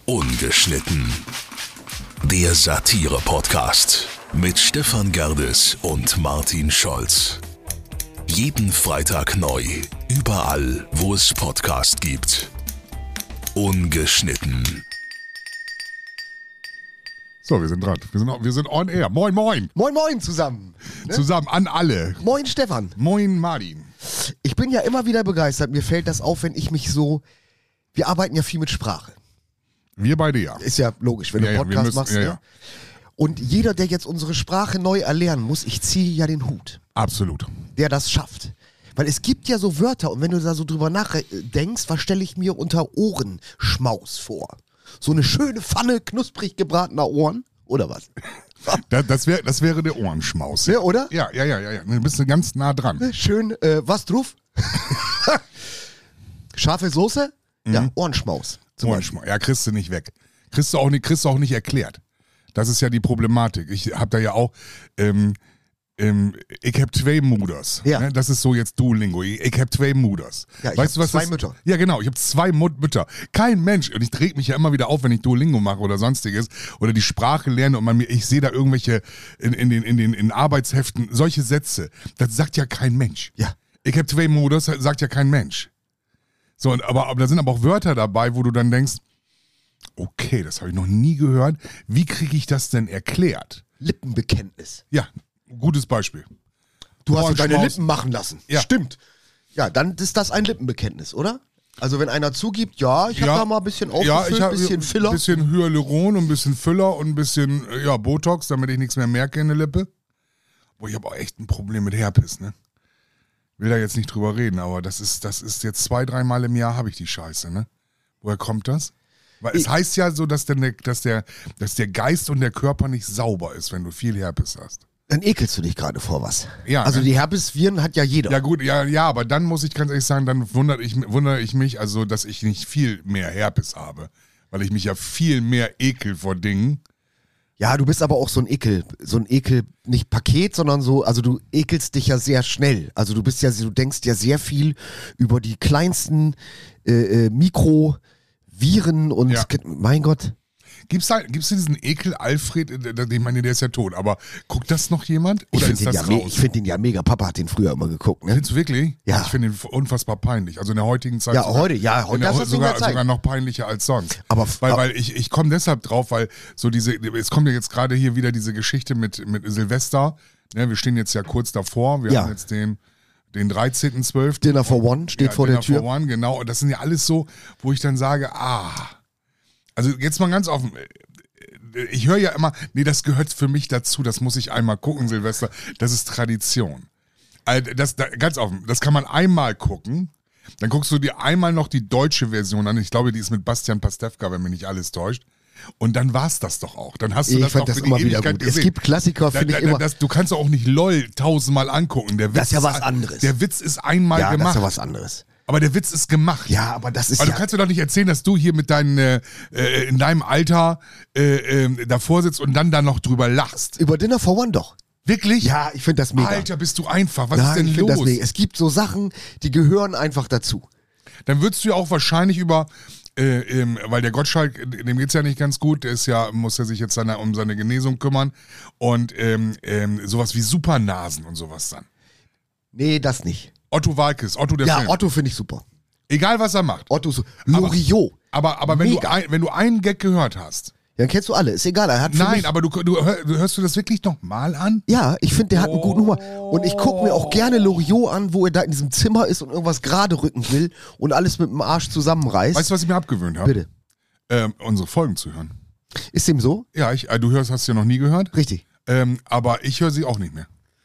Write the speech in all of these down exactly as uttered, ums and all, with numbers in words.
Ungeschnitten. Der Satire-Podcast mit Stefan Gerdes und Martin Scholz. Jeden Freitag neu, überall, wo es Podcast gibt. Ungeschnitten. So, wir sind dran. Wir sind, wir sind on air. Moin, moin. Moin, moin zusammen. Ne? Zusammen an alle. Moin, Stefan. Moin, Martin. Ich bin ja immer wieder begeistert. Mir fällt das auf, wenn ich mich so... Wir arbeiten ja viel mit Sprache. Wir beide ja. Ist ja logisch, wenn ja, du einen Podcast ja, müssen, machst. ja, ne? ja. Und jeder, der jetzt unsere Sprache neu erlernen muss, ich ziehe ja den Hut. Absolut. Der das schafft. Weil es gibt ja so Wörter und wenn du da so drüber nachdenkst, was stelle ich mir unter Ohrenschmaus vor? So eine schöne Pfanne knusprig gebratener Ohren? Oder was? Das, das, wär, das wäre der Ohrenschmaus. Ja, oder? Ja, ja, ja, ja, ja. Du bist ganz nah dran. Schön, äh, was drauf? Scharfe Soße? Ja, Mhm. Ohrenschmaus. zum Ohrenschmaus. Ja, kriegst du nicht weg. Kriegst du auch nicht, kriegst du auch nicht erklärt. Das ist ja die Problematik. Ich habe da ja auch, ähm, ähm, ich hab zwei Muders. Ja. Ne? Das ist so jetzt Duolingo. Ich, ich hab zwei Muders. Ja, ich weißt hab du, was zwei das, Mütter. Ja, genau. Ich habe zwei Mut Mütter. Kein Mensch. Und ich reg mich ja immer wieder auf, wenn ich Duolingo mache oder sonstiges oder die Sprache lerne und man mir, ich sehe da irgendwelche in, in den, in den in Arbeitsheften solche Sätze. Das sagt ja kein Mensch. Ja. Ich hab zwei Muders, sagt ja kein Mensch. So, und, aber, aber da sind aber auch Wörter dabei, wo du dann denkst, okay, das habe ich noch nie gehört. Wie kriege ich das denn erklärt? Lippenbekenntnis. Ja, gutes Beispiel. Du hast so deine Ohrenschmaus. Lippen machen lassen. Ja. Stimmt. Ja, dann ist das ein Lippenbekenntnis, oder? Also wenn einer zugibt, ja, ich habe da mal ein bisschen aufgefüllt, ein bisschen Filler. Ein bisschen Hyaluron und ein bisschen Füller und ein bisschen ja, Botox, damit ich nichts mehr merke in der Lippe. Boah, ich habe auch echt ein Problem mit Herpes, ne? Will da jetzt nicht drüber reden, aber das ist, das ist jetzt zwei, dreimal im Jahr habe ich die Scheiße, ne? Woher kommt das? Weil es Ich- heißt ja so, dass der, dass, der, dass der Geist und der Körper nicht sauber ist, wenn du viel Herpes hast. Dann ekelst du dich gerade vor was. Ja, Also ne? die Herpesviren hat ja jeder. Ja gut, ja, ja, aber dann muss ich ganz ehrlich sagen, dann wundere ich, wundere ich mich, also dass ich nicht viel mehr Herpes habe. Weil ich mich ja viel mehr ekel vor Dingen. Ja, du bist aber auch so ein Ekel, so ein Ekel, nicht Paket, sondern so, also du ekelst dich ja sehr schnell. Also du bist ja, du denkst ja sehr viel über die kleinsten äh, äh, Mikroviren und Ja. mein Gott. Gibt's da, gibt's da diesen Ekel Alfred, äh, der- ich meine, der ist ja tot, aber guckt das noch jemand? Ich Oder finde ist den, das ja me- raus? ich find den ja mega. Papa hat den früher immer geguckt, ne? Findest du wirklich? Ja. Ich finde ihn unfassbar peinlich. Also in der heutigen Zeit. Ja, sogar, heute, ja, heute in der, darfst du es nicht sogar, mehr zeigen. sogar noch peinlicher als sonst. Aber- weil, aber- weil ich, ich komme deshalb drauf, weil so diese, es kommt ja jetzt gerade hier wieder diese Geschichte mit, mit Silvester. Ne, wir stehen jetzt ja kurz davor. Wir Ja. haben jetzt den, den dreizehnten zwölften Dinner for One steht Ja, vor Dinner der Tür. For One, genau. Und das sind ja alles so, wo ich dann sage, ah. Also jetzt mal ganz offen. Ich höre ja immer, nee, das gehört für mich dazu, das muss ich einmal gucken, Silvester. Das ist Tradition. Also das, da, ganz offen, das kann man einmal gucken. Dann guckst du dir einmal noch die deutsche Version an. Ich glaube, die ist mit Bastian Pastewka, wenn mich nicht alles täuscht. Und dann war's das doch auch. Dann hast du Ich das fand doch das für immer die wieder Ewigkeit gut. Es gesehen. gibt Klassiker, Da- finde da- ich immer. Das, du kannst doch auch nicht LOL tausendmal angucken. Der Witz Das ist ja was ein- anderes. Der Witz ist einmal Ja, das gemacht. ist ja was anderes. Aber der Witz ist gemacht. Ja, aber das ist Aber ja... du kannst mir doch nicht erzählen, dass du hier mit deinen, äh, äh, in deinem Alter äh, äh, davor sitzt und dann da noch drüber lachst. Über Dinner for One doch. Wirklich? Ja, ich finde das mega. Alter, bist du einfach. Was Nein, ist denn ich find das los? mega. Es gibt so Sachen, die gehören einfach dazu. Dann würdest du ja auch wahrscheinlich über, äh, ähm, weil der Gottschalk, dem geht's ja nicht ganz gut, der ist ja, muss ja sich jetzt seine, um seine Genesung kümmern und ähm, ähm, sowas wie Supernasen und sowas dann. Nee, das nicht. Otto Walkes, Otto der Ja, Film. Otto finde ich super. Egal was er macht. Otto so. Loriot. Aber, aber wenn, du Mega. ein, wenn du einen Gag gehört hast. Ja, kennst du alle. Ist egal. Er hat für Nein, mich, aber du, du, hör- hörst du das wirklich nochmal an? Ja, ich finde, der hat einen guten Humor. Und ich gucke mir auch gerne Loriot an, wo er da in diesem Zimmer ist und irgendwas gerade rücken will und alles mit dem Arsch zusammenreißt. Weißt du, was ich mir abgewöhnt habe? Bitte. Ähm, unsere Folgen zu hören. Ist dem so? Ja, ich, äh, du hörst, hast ja noch nie gehört. Richtig. Ähm, aber ich höre sie auch nicht mehr.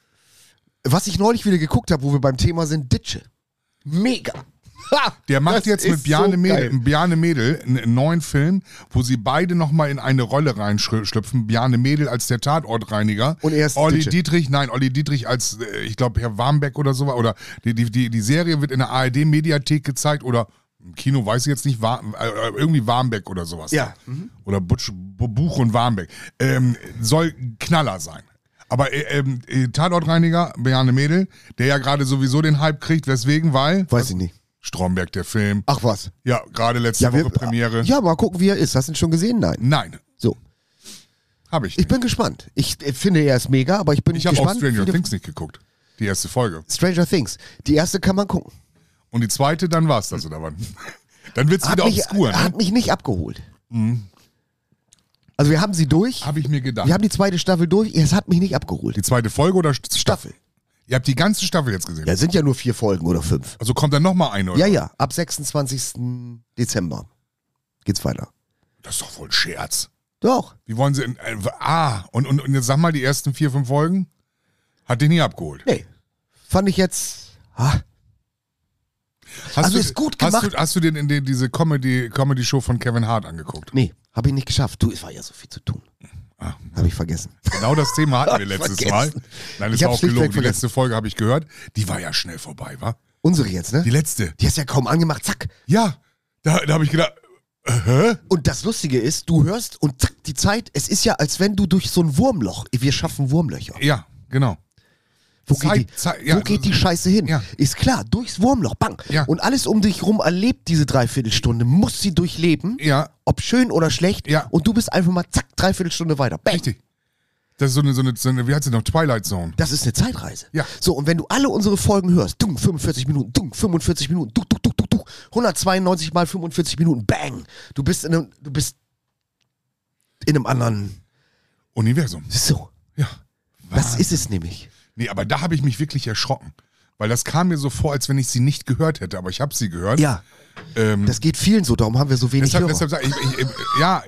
Was ich neulich wieder geguckt habe, wo wir beim Thema sind, Ditsche. Mega. Ha, Der macht das jetzt ist mit Bjarne, so Mädel, geil. Bjarne Mädel einen neuen Film, wo sie beide nochmal in eine Rolle reinschlüpfen. Bjarne Mädel als der Tatortreiniger. Und er ist Olli Ditsche. Dietrich, nein, Olli Dietrich als, äh, ich glaube, Herr Warmbeck oder so. Oder die, die, die, die Serie wird in der A R D-Mediathek gezeigt oder im Kino, weiß ich jetzt nicht, War, äh, irgendwie Warmbeck oder sowas. Ja. Mhm. Oder Butch, Buch und Warmbeck. Ähm, soll ein Knaller sein. Aber äh, ähm, äh, Tatortreiniger, Bjarne Mädel, der ja gerade sowieso den Hype kriegt, weswegen, weil... Weiß ich nicht. Stromberg, der Film. Ach was. Ja, gerade letzte Ja, wir, Woche Premiere. ja, mal gucken, wie er ist. Hast du ihn schon gesehen? Nein. Nein, So. habe ich Ich nicht. bin gespannt. Ich äh, finde, er ist mega, aber ich bin Ich habe auch gespannt. Stranger wie der- Things nicht geguckt. Die erste Folge. Stranger Things. Die erste kann man gucken. Und die zweite, dann war's das, oder wann? Dann wird's Hat wieder mich, obskur, ne? hat mich nicht abgeholt. Also wir haben sie durch. Habe ich mir gedacht. Wir haben die zweite Staffel durch. Es hat mich nicht abgeholt. Die zweite Folge oder St- Staffel. Ihr habt die ganze Staffel jetzt gesehen. Ja, sind ja nur vier Folgen oder fünf. Also kommt dann nochmal eine, oder? Ja, ja. Ab sechsundzwanzigsten Dezember geht's weiter. Das ist doch wohl ein Scherz. Doch. Wie wollen sie. In, äh, ah, und, und, und jetzt sag mal, die ersten vier, fünf Folgen hat dich nie abgeholt. Nee. Fand ich jetzt. Ah, Hast Also du, ist gut hast gemacht. Du, hast du den in den, diese Comedy, Comedy-Show von Kevin Hart angeguckt? nee, habe ich nicht geschafft. Du, es war ja so viel zu tun. Ah. Habe ich vergessen. Genau das Thema hatten wir Hab ich letztes vergessen. Mal. Nein, das Ich war hab's auch gelogen. schlichtweg Die vergessen. letzte Folge habe ich gehört. Die war ja schnell vorbei, wa? Unsere jetzt, ne? Die letzte. Die hast ja kaum angemacht. Zack. Ja, da, da habe ich gedacht, äh, hä? Und das Lustige ist, du hörst und zack, die Zeit, es ist ja, als wenn du durch so ein Wurmloch, wir schaffen Wurmlöcher. Ja, genau. Wo, Zeit- geht, die, Zeit- ja, wo geht die Scheiße hin? ja. Ist klar, durchs Wurmloch, bang. Ja. Und alles um dich rum erlebt diese Dreiviertelstunde, muss sie durchleben, Ja, ob schön oder schlecht. Ja. Und du bist einfach mal zack, Dreiviertelstunde weiter. Bang. richtig. Das ist so eine, so eine, so eine wie heißt sie noch, Twilight Zone. Das ist eine Zeitreise. Ja. So, und wenn du alle unsere Folgen hörst, dung, fünfundvierzig Minuten, dung, fünfundvierzig Minuten, dung, dung, dung, dung, dung, hundertzweiundneunzig mal fünfundvierzig Minuten, bang. Du bist in einem, du bist in einem anderen, Universum. so. Ja. Das ist es nämlich. Nee, aber da habe ich mich wirklich erschrocken. Weil das kam mir so vor, als wenn ich sie nicht gehört hätte. Aber ich habe sie gehört. Ja, Ähm, das geht vielen so, darum haben wir so wenig deshalb, Hörer. deshalb sag ich, ich, ich, ja.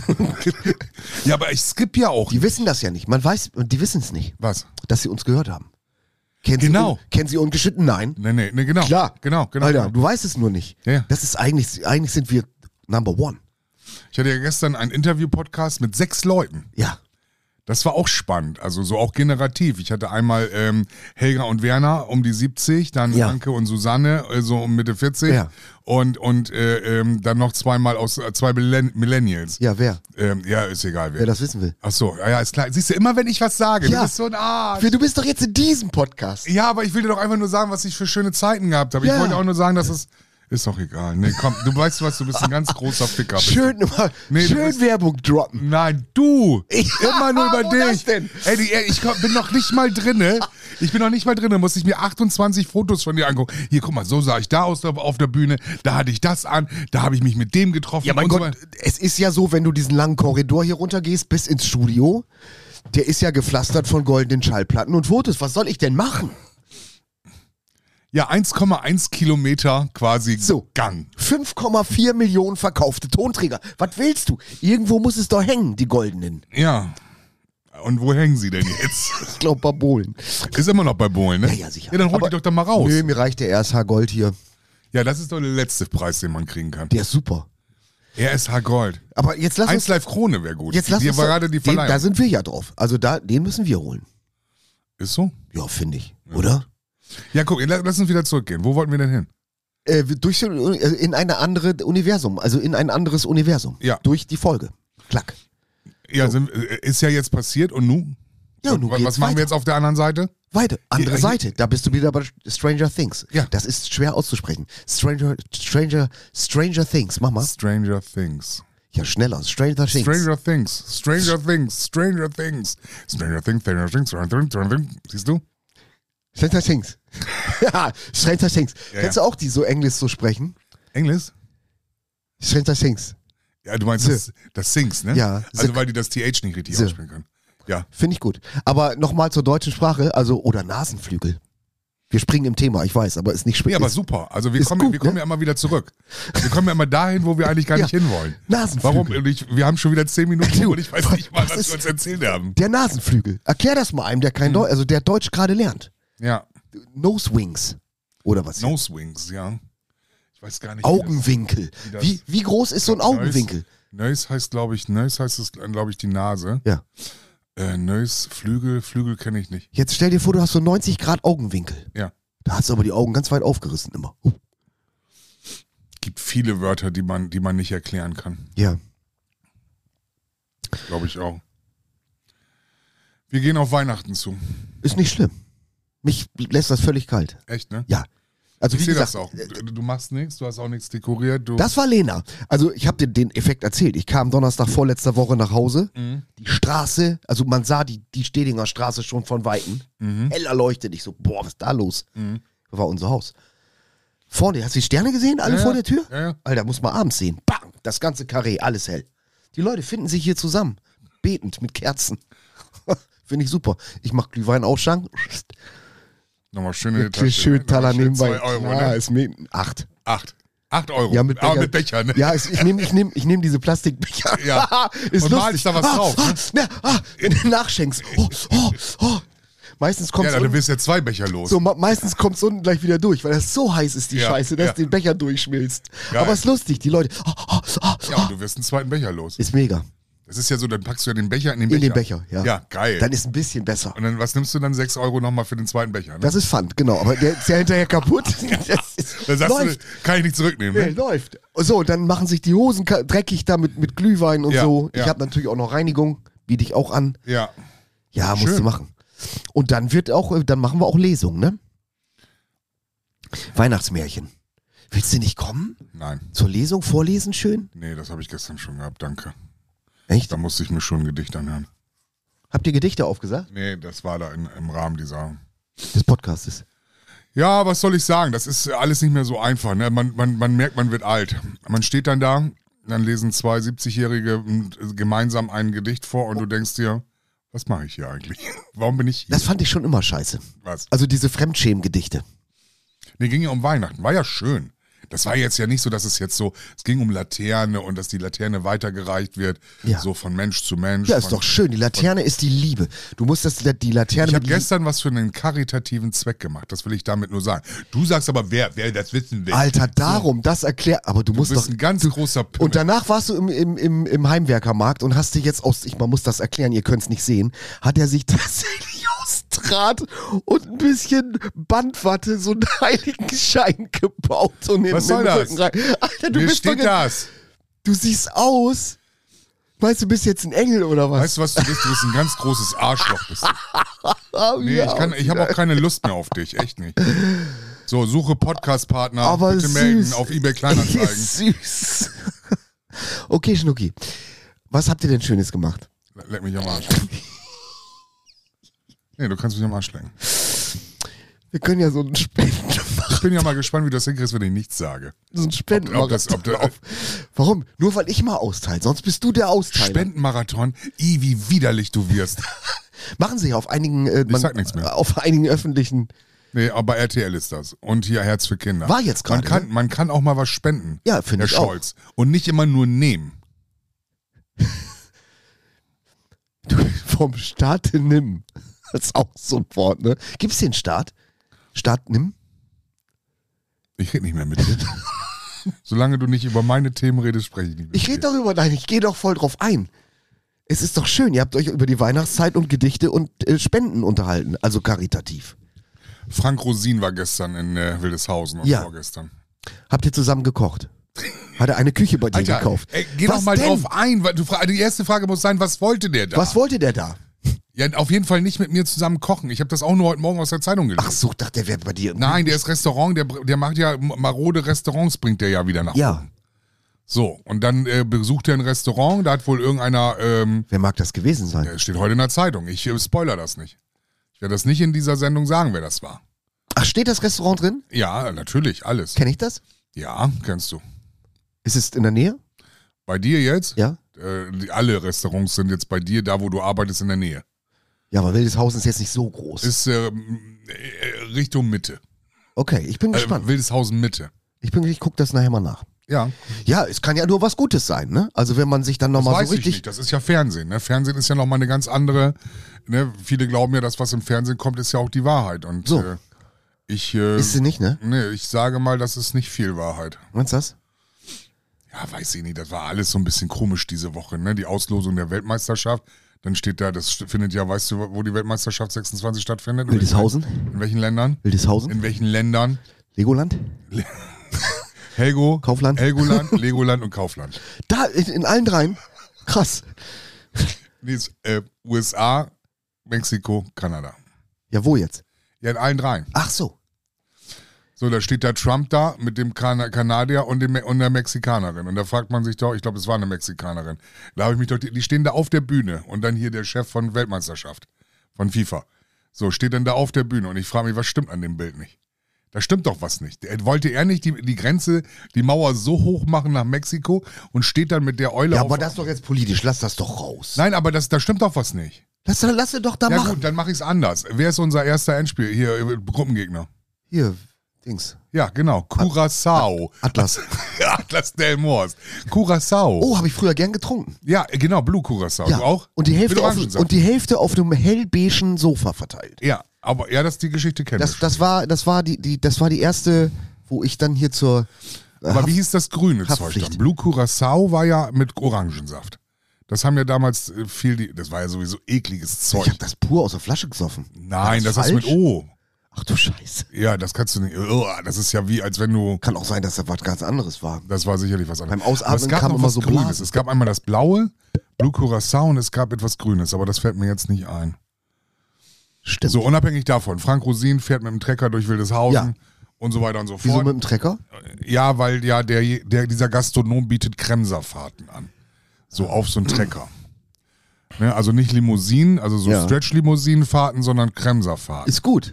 ja, aber ich skipp ja auch. Die wissen das ja nicht. Man weiß, und die wissen es nicht, Was? dass sie uns gehört haben. Kennen Genau. Sie, un- kennen sie ungeschnitten? Nein. Nee, nee, nee, genau. Klar. Genau, genau. Alter, genau. du weißt es nur nicht. Ja, ja. Das ist eigentlich, eigentlich sind wir Number One. Ich hatte ja gestern einen Interview-Podcast mit sechs Leuten. Ja. Das war auch spannend, also so auch generativ. Ich hatte einmal ähm, Helga und Werner um die siebzig, dann Ja. Anke und Susanne äh, so um Mitte vierzig Ja. und, und äh, ähm, dann noch zweimal aus äh, zwei Millenn- Millennials. Ja, wer? Ähm, ja, ist egal wer. Wer das wissen will. Ach so, ja, ja, ist klar. Siehst du, immer wenn ich was sage, Ja. du bist so ein Arsch. Du bist doch jetzt in diesem Podcast. Ja, aber ich will dir doch einfach nur sagen, was ich für schöne Zeiten gehabt habe. Ja. Ich wollte auch nur sagen, dass es... Ist doch egal. Nee, komm, du weißt was, du bist ein ganz großer Ficker. bist du. Schön, immer, Nee, du schön bist- Werbung droppen. Nein, du! Ich- Immer nur über Wo dich. das denn? Ey, die, ich komm, bin noch nicht mal drinne. Ich bin noch nicht mal drinne, muss ich mir achtundzwanzig Fotos von dir angucken. Hier, guck mal, so sah ich da aus auf der Bühne, da hatte ich das an, da habe ich mich mit dem getroffen. Ja, mein und so Gott, weiter. es ist ja so, wenn du diesen langen Korridor hier runtergehst bis ins Studio, der ist ja gepflastert von goldenen Schallplatten und Fotos. Was soll ich denn machen? Ja, eins Komma eins Kilometer quasi So. Gang. fünf Komma vier Millionen verkaufte Tonträger. Was willst du? Irgendwo muss es doch hängen, die goldenen. Ja. Und wo hängen sie denn jetzt? Ich glaube bei Bohlen. Ist immer noch bei Bohlen, ne? Ja, ja, sicher. Ja, dann hol Aber- die doch da mal raus. Nö, mir reicht der R S H Gold hier. Ja, das ist doch der letzte Preis, den man kriegen kann. Der ist super. R S H Gold. Aber jetzt lass eins uns... Live Krone wäre gut. Jetzt lass Hier uns war doch- gerade die den, Verleihung. da sind wir ja drauf. Also da, den müssen wir holen. Ist so? Ja, finde ich. Oder? Ja, guck, la- lass uns wieder zurückgehen. Wo wollten wir denn hin? Äh, durch so, äh, in eine andere Universum. Also in ein anderes Universum. Ja. Durch die Folge. Klack. Ja, sind, äh, ist ja jetzt passiert und nun? Ja, nun was, geht's was machen wir weiter. jetzt auf der anderen Seite? Weiter. Andere Ja, Seite. Da bist du wieder bei Stranger Things. Ja. Das ist schwer auszusprechen. Stranger, Stranger, Stranger Things. Mach mal. Stranger Things. Ja, schneller. Stranger Things. Stranger Things. Stranger Things. Stranger Things. Stranger Things. Stranger Things. Stranger Things. Stranger Things. Siehst du? Stranger Things. Ja, Stranger Things. Ja, Kennst ja. du auch die so Englisch so sprechen? Englisch? Stranger Things. Ja, du meinst So. das, das Sings, ne? Ja. Also So. weil die das T H nicht richtig So. aussprechen können. Ja. Finde ich gut. Aber nochmal zur deutschen Sprache, also, oder Nasenflügel. Wir springen im Thema, ich weiß, aber ist nicht Ja, springen. aber super. Also wir Ist kommen, gut, wir kommen ne? ja immer wieder zurück. Wir kommen ja immer dahin, wo wir eigentlich gar Ja. nicht hinwollen. Nasenflügel. Warum? Und Ich, wir haben schon wieder zehn Minuten Du, und ich weiß nicht mal, was was, ist- wir uns erzählt haben. Der Nasenflügel. Erklär das mal einem, der Mhm. kein Deutsch, also der Deutsch gerade lernt. Ja. Nose Wings. Oder was? Nose Wings, ja. Ich weiß gar nicht. wie das- Augenwinkel. wie das- Wie, wie groß ist so ein Augenwinkel? Nös heißt, glaube ich, Nös heißt es, glaube ich, die Nase. Ja. Äh, Nös, Flügel, Flügel kenne ich nicht. Jetzt stell dir vor, du hast so neunzig Grad Augenwinkel. Ja. Da hast du aber die Augen ganz weit aufgerissen immer. Uh. Gibt viele Wörter, die man, die man nicht erklären kann. Ja. Glaube ich auch. Wir gehen auf Weihnachten zu. Ist nicht schlimm. Mich lässt das völlig kalt. Echt, ne? Ja. Also Ich wie sehe gesagt, das auch. Du, du machst nichts, du hast auch nichts dekoriert. Du das war Lena. Also ich habe dir den Effekt erzählt. Ich kam Donnerstag vorletzter Woche nach Hause. Mhm. Die Straße, also man sah die, die Stedinger Straße schon von Weitem. Mhm. Hell erleuchtet. Ich so, boah, was ist da los? Mhm. Das war unser Haus. Vorne, hast du die Sterne gesehen? Alle Ja, vor ja. der Tür? Ja, ja. Alter, muss man abends sehen. Bang! Das ganze Karree, alles hell. Die Leute finden sich hier zusammen. Betend, mit Kerzen. Finde ich super. Ich mach Glühwein ausschanken. Nochmal schön in die Tasche. Schön, schön ne? Taler Nochmal schön nebenbei. zwei Euro, Ja, ne? ist mir acht. Acht. Acht Euro. Ja, mit Aber Becher. mit Becher, ne? Ja, es- ich nehme ich nehm, ich nehm diese Plastikbecher. Ja. ist Und lustig. malst da was drauf, ne? Ah, ne, ah, wenn du nachschenkst. Oh, oh, oh. Meistens kommt Ja, es dann bist du ja zwei Becher los. so, ma- meistens kommt's unten gleich wieder durch, weil das so heiß ist, die Ja, Scheiße, dass ja. den Becher durchschmilzt. Geil. Aber es ist lustig, die Leute. Oh, oh, oh, Ja, oh. und du wirst einen zweiten Becher los. Ist mega. Das ist ja so, dann packst du ja den Becher in den Becher. In den Becher, ja. Ja, geil. Dann ist ein bisschen besser. Und dann, was nimmst du dann? Sechs Euro nochmal für den zweiten Becher, ne? Das ist Pfand, genau. Aber der ist ja hinterher kaputt. Das ist, Dann sagst läuft. du, kann ich nicht zurücknehmen, Nee, ne? läuft. So, und dann machen sich die Hosen ka- dreckig da mit, mit Glühwein und Ja, so. Ich ja. habe natürlich auch noch Reinigung, biete ich auch an. Ja. Ja, musst Schön. du machen. Und dann wird auch, dann machen wir auch Lesungen, ne? Weihnachtsmärchen. Willst du nicht kommen? Nein. Zur Lesung vorlesen schön? Nee, das habe ich gestern schon gehabt, danke. Echt? Da musste ich mir schon ein Gedicht anhören. Habt ihr Gedichte aufgesagt? Nee, das war da in, im Rahmen dieser. Des Podcastes. Ja, was soll ich sagen? Das ist alles nicht mehr so einfach. Ne? Man, man, man merkt, man wird alt. Man steht dann da, dann lesen zwei siebzigjährige gemeinsam ein Gedicht vor und du denkst dir, was mache ich hier eigentlich? Warum bin ich hier? Das fand ich schon immer scheiße. Was? Also diese Fremdschämen-Gedichte. Nee, ging ja um Weihnachten. War ja schön. Das war jetzt ja nicht so, dass es jetzt so, es ging um Laterne und dass die Laterne weitergereicht wird, Ja. so von Mensch zu Mensch. Ja, ist von, doch schön. Die Laterne ist die Liebe. Du musst das, die Laterne Ich habe mit Lie- gestern was für einen karitativen Zweck gemacht, das will ich damit nur sagen. Du sagst aber, wer, wer das wissen will. Alter, darum, das erklärt. Aber du musst du bist doch. ein ganz großer Pimmel. Und danach warst du im, im, im, im Heimwerkermarkt und hast dich jetzt aus, ich man muss das erklären, ihr könnt es nicht sehen, hat er sich tatsächlich aus Draht und ein bisschen Bandwatte so einen Heiligenschein gebaut und in Was den soll das? Rücken rein. Alter, du Mir bist doch steht jetzt- das. Du siehst aus. Weißt du, du bist jetzt ein Engel oder was? Weißt du, was du bist? Du bist ein ganz großes Arschloch. Bist du. Ah, Nee, ja, ich, kann, ich habe auch keine Lust mehr auf dich, echt nicht. So, suche Podcast-Partner, aber bitte süß. melden auf eBay Kleinanzeigen. Süß. Okay, Schnucki. Was habt ihr denn Schönes gemacht? Leck mich am Arsch. Nee, du kannst mich am Arsch lecken. Wir können ja so einen Spenden Ich bin ja mal gespannt, wie du das hinkriegst, wenn ich nichts sage. so einen Spenden Ob- ob das- ob da- Warum? Nur weil ich mal austeile, sonst bist du der Austeiler. Spendenmarathon, i, wie widerlich du wirst. Machen sie auf einigen, äh, man, sag nichts mehr. auf einigen öffentlichen. Nee, aber R T L ist das. Und hier Herz für Kinder. War jetzt man gerade, ne? kann, man kann auch mal was spenden. Ja, finde Herr ich auch. Scholz. Und nicht immer nur nehmen. Du, vom Staat nimm. Das ist auch so ein Wort, ne? Gibt's den Staat? Staat nimm? Ich rede nicht mehr mit dir. Solange du nicht über meine Themen redest, spreche ich nicht mit Ich dir. rede darüber, nein, ich gehe doch voll drauf ein. Es ist doch schön, ihr habt euch über die Weihnachtszeit und Gedichte und äh, Spenden unterhalten, also karitativ. Frank Rosin war gestern in äh, Wildeshausen und Ja. vorgestern. Habt ihr zusammen gekocht? Hat er eine Küche bei dir Alter, gekauft? ey, geh Was doch mal denn? drauf ein. Weil du, fra- die erste Frage muss sein, was wollte der da? Was wollte der da? Ja, auf jeden Fall nicht mit mir zusammen kochen. Ich habe das auch nur heute Morgen aus der Zeitung gelesen. Ach so, dachte der wäre bei dir. Nein, der ist Restaurant, der, der macht ja marode Restaurants, bringt der ja wieder nach Ja. oben. So, und dann äh, besucht er ein Restaurant, da hat wohl irgendeiner, ähm, Wer mag das gewesen sein? der steht heute in der Zeitung, ich äh, spoiler das nicht. Ich werde das nicht in dieser Sendung sagen, wer das war. Ach, steht das Restaurant drin? Ja, natürlich, alles. Kenne ich das? Ja, kennst du. Ist es in der Nähe? Bei dir jetzt? Ja. Äh, die, alle Restaurants sind jetzt bei dir, da wo du arbeitest, in der Nähe. Ja, aber Wildeshausen ist jetzt nicht so groß. Ist ähm, äh, Richtung Mitte. Okay, ich bin Äh, gespannt. Wildeshausen Mitte. Ich bin, ich gucke das nachher mal nach. Ja, Ja, es kann ja nur was Gutes sein, ne? Also wenn man sich dann das nochmal weiß so ich richtig. nicht. Das ist ja Fernsehen. Ne? Fernsehen ist ja nochmal eine ganz andere. Ne? Viele glauben ja, das, was im Fernsehen kommt, ist ja auch die Wahrheit. Und So. äh, ich, äh, Ist sie nicht, ne? ne, ich sage mal, das ist nicht viel Wahrheit. Meinst du das? Ja, weiß ich nicht. Das war alles so ein bisschen komisch diese Woche. Ne? Die Auslosung der Weltmeisterschaft. Dann steht da, das findet ja, weißt du, wo die Weltmeisterschaft sechsundzwanzig stattfindet? In Wildeshausen? welchen- In welchen Ländern? Wildeshausen? In welchen Ländern? Legoland? Helgo, Kaufland? Helgoland, Legoland und Kaufland. Da, in, in allen dreien? Krass. Nee, ist, äh, U S A, Mexiko, Kanada. Ja, wo jetzt? Ja, in allen dreien. Ach so. So, da steht da Trump da mit dem kan Kanadier und, dem, und der Mexikanerin. Und da fragt man sich doch, ich glaube, es war eine Mexikanerin. Da habe ich mich doch, die stehen da auf der Bühne und dann hier der Chef von Weltmeisterschaft, von FIFA. So, steht dann da auf der Bühne und ich frage mich, was stimmt an dem Bild nicht? Da stimmt doch was nicht. Wollte er nicht die, die Grenze, die Mauer so hoch machen nach Mexiko und steht dann mit der Eule Ja, auf... aber das ist doch jetzt politisch, lass das doch raus. Nein, aber das, da stimmt doch was nicht. Lass, lass ihn doch da Ja machen. gut, dann mache ich es anders. Wer ist unser erster Endspiel? Hier, äh, Gruppengegner. Hier, Dings. Ja, genau. Curaçao. Atlas. Atlas del Moors. Curaçao. Oh, habe ich früher gern getrunken. Ja, genau, Blue Curaçao. Ja. Du auch? Und die, Hälfte Mit auf, Orangensaft. und die Hälfte auf einem hellbeigen Sofa verteilt. Ja, aber ja, das die Geschichte kenne Das, ich. das, war, das, war die, die, das war die erste, wo ich dann hier zur... äh, Aber Haft- wie hieß das grüne Zeug Haftpflicht. dann? Blue Curaçao war ja mit Orangensaft. Das haben ja damals äh, viel, die, das war ja sowieso ekliges Zeug. Ich habe das pur aus der Flasche gesoffen. Nein, War das ist mit falsch? O. Ach du Scheiße. Ja, das kannst du nicht. Uah, das ist ja wie, als wenn du. Kann auch sein, dass das was ganz anderes war. Das war sicherlich was anderes. Beim Ausatmen Aber es gab kam noch immer was so Grünes. Blasen. Es gab einmal das Blaue, Blue Curaçao, und es gab etwas Grünes, aber das fällt mir jetzt nicht ein. Stimmt. So, unabhängig davon. Frank Rosin fährt mit dem Trecker durch Wildeshausen Ja. und so weiter und so Wieso fort. mit dem Trecker? Ja, weil ja der, der, dieser Gastronom bietet Kremserfahrten an. So auf so einen Trecker. Ne, also nicht Limousinen, also so Ja. Stretch-Limousinenfahrten, sondern Kremserfahrten. Ist gut.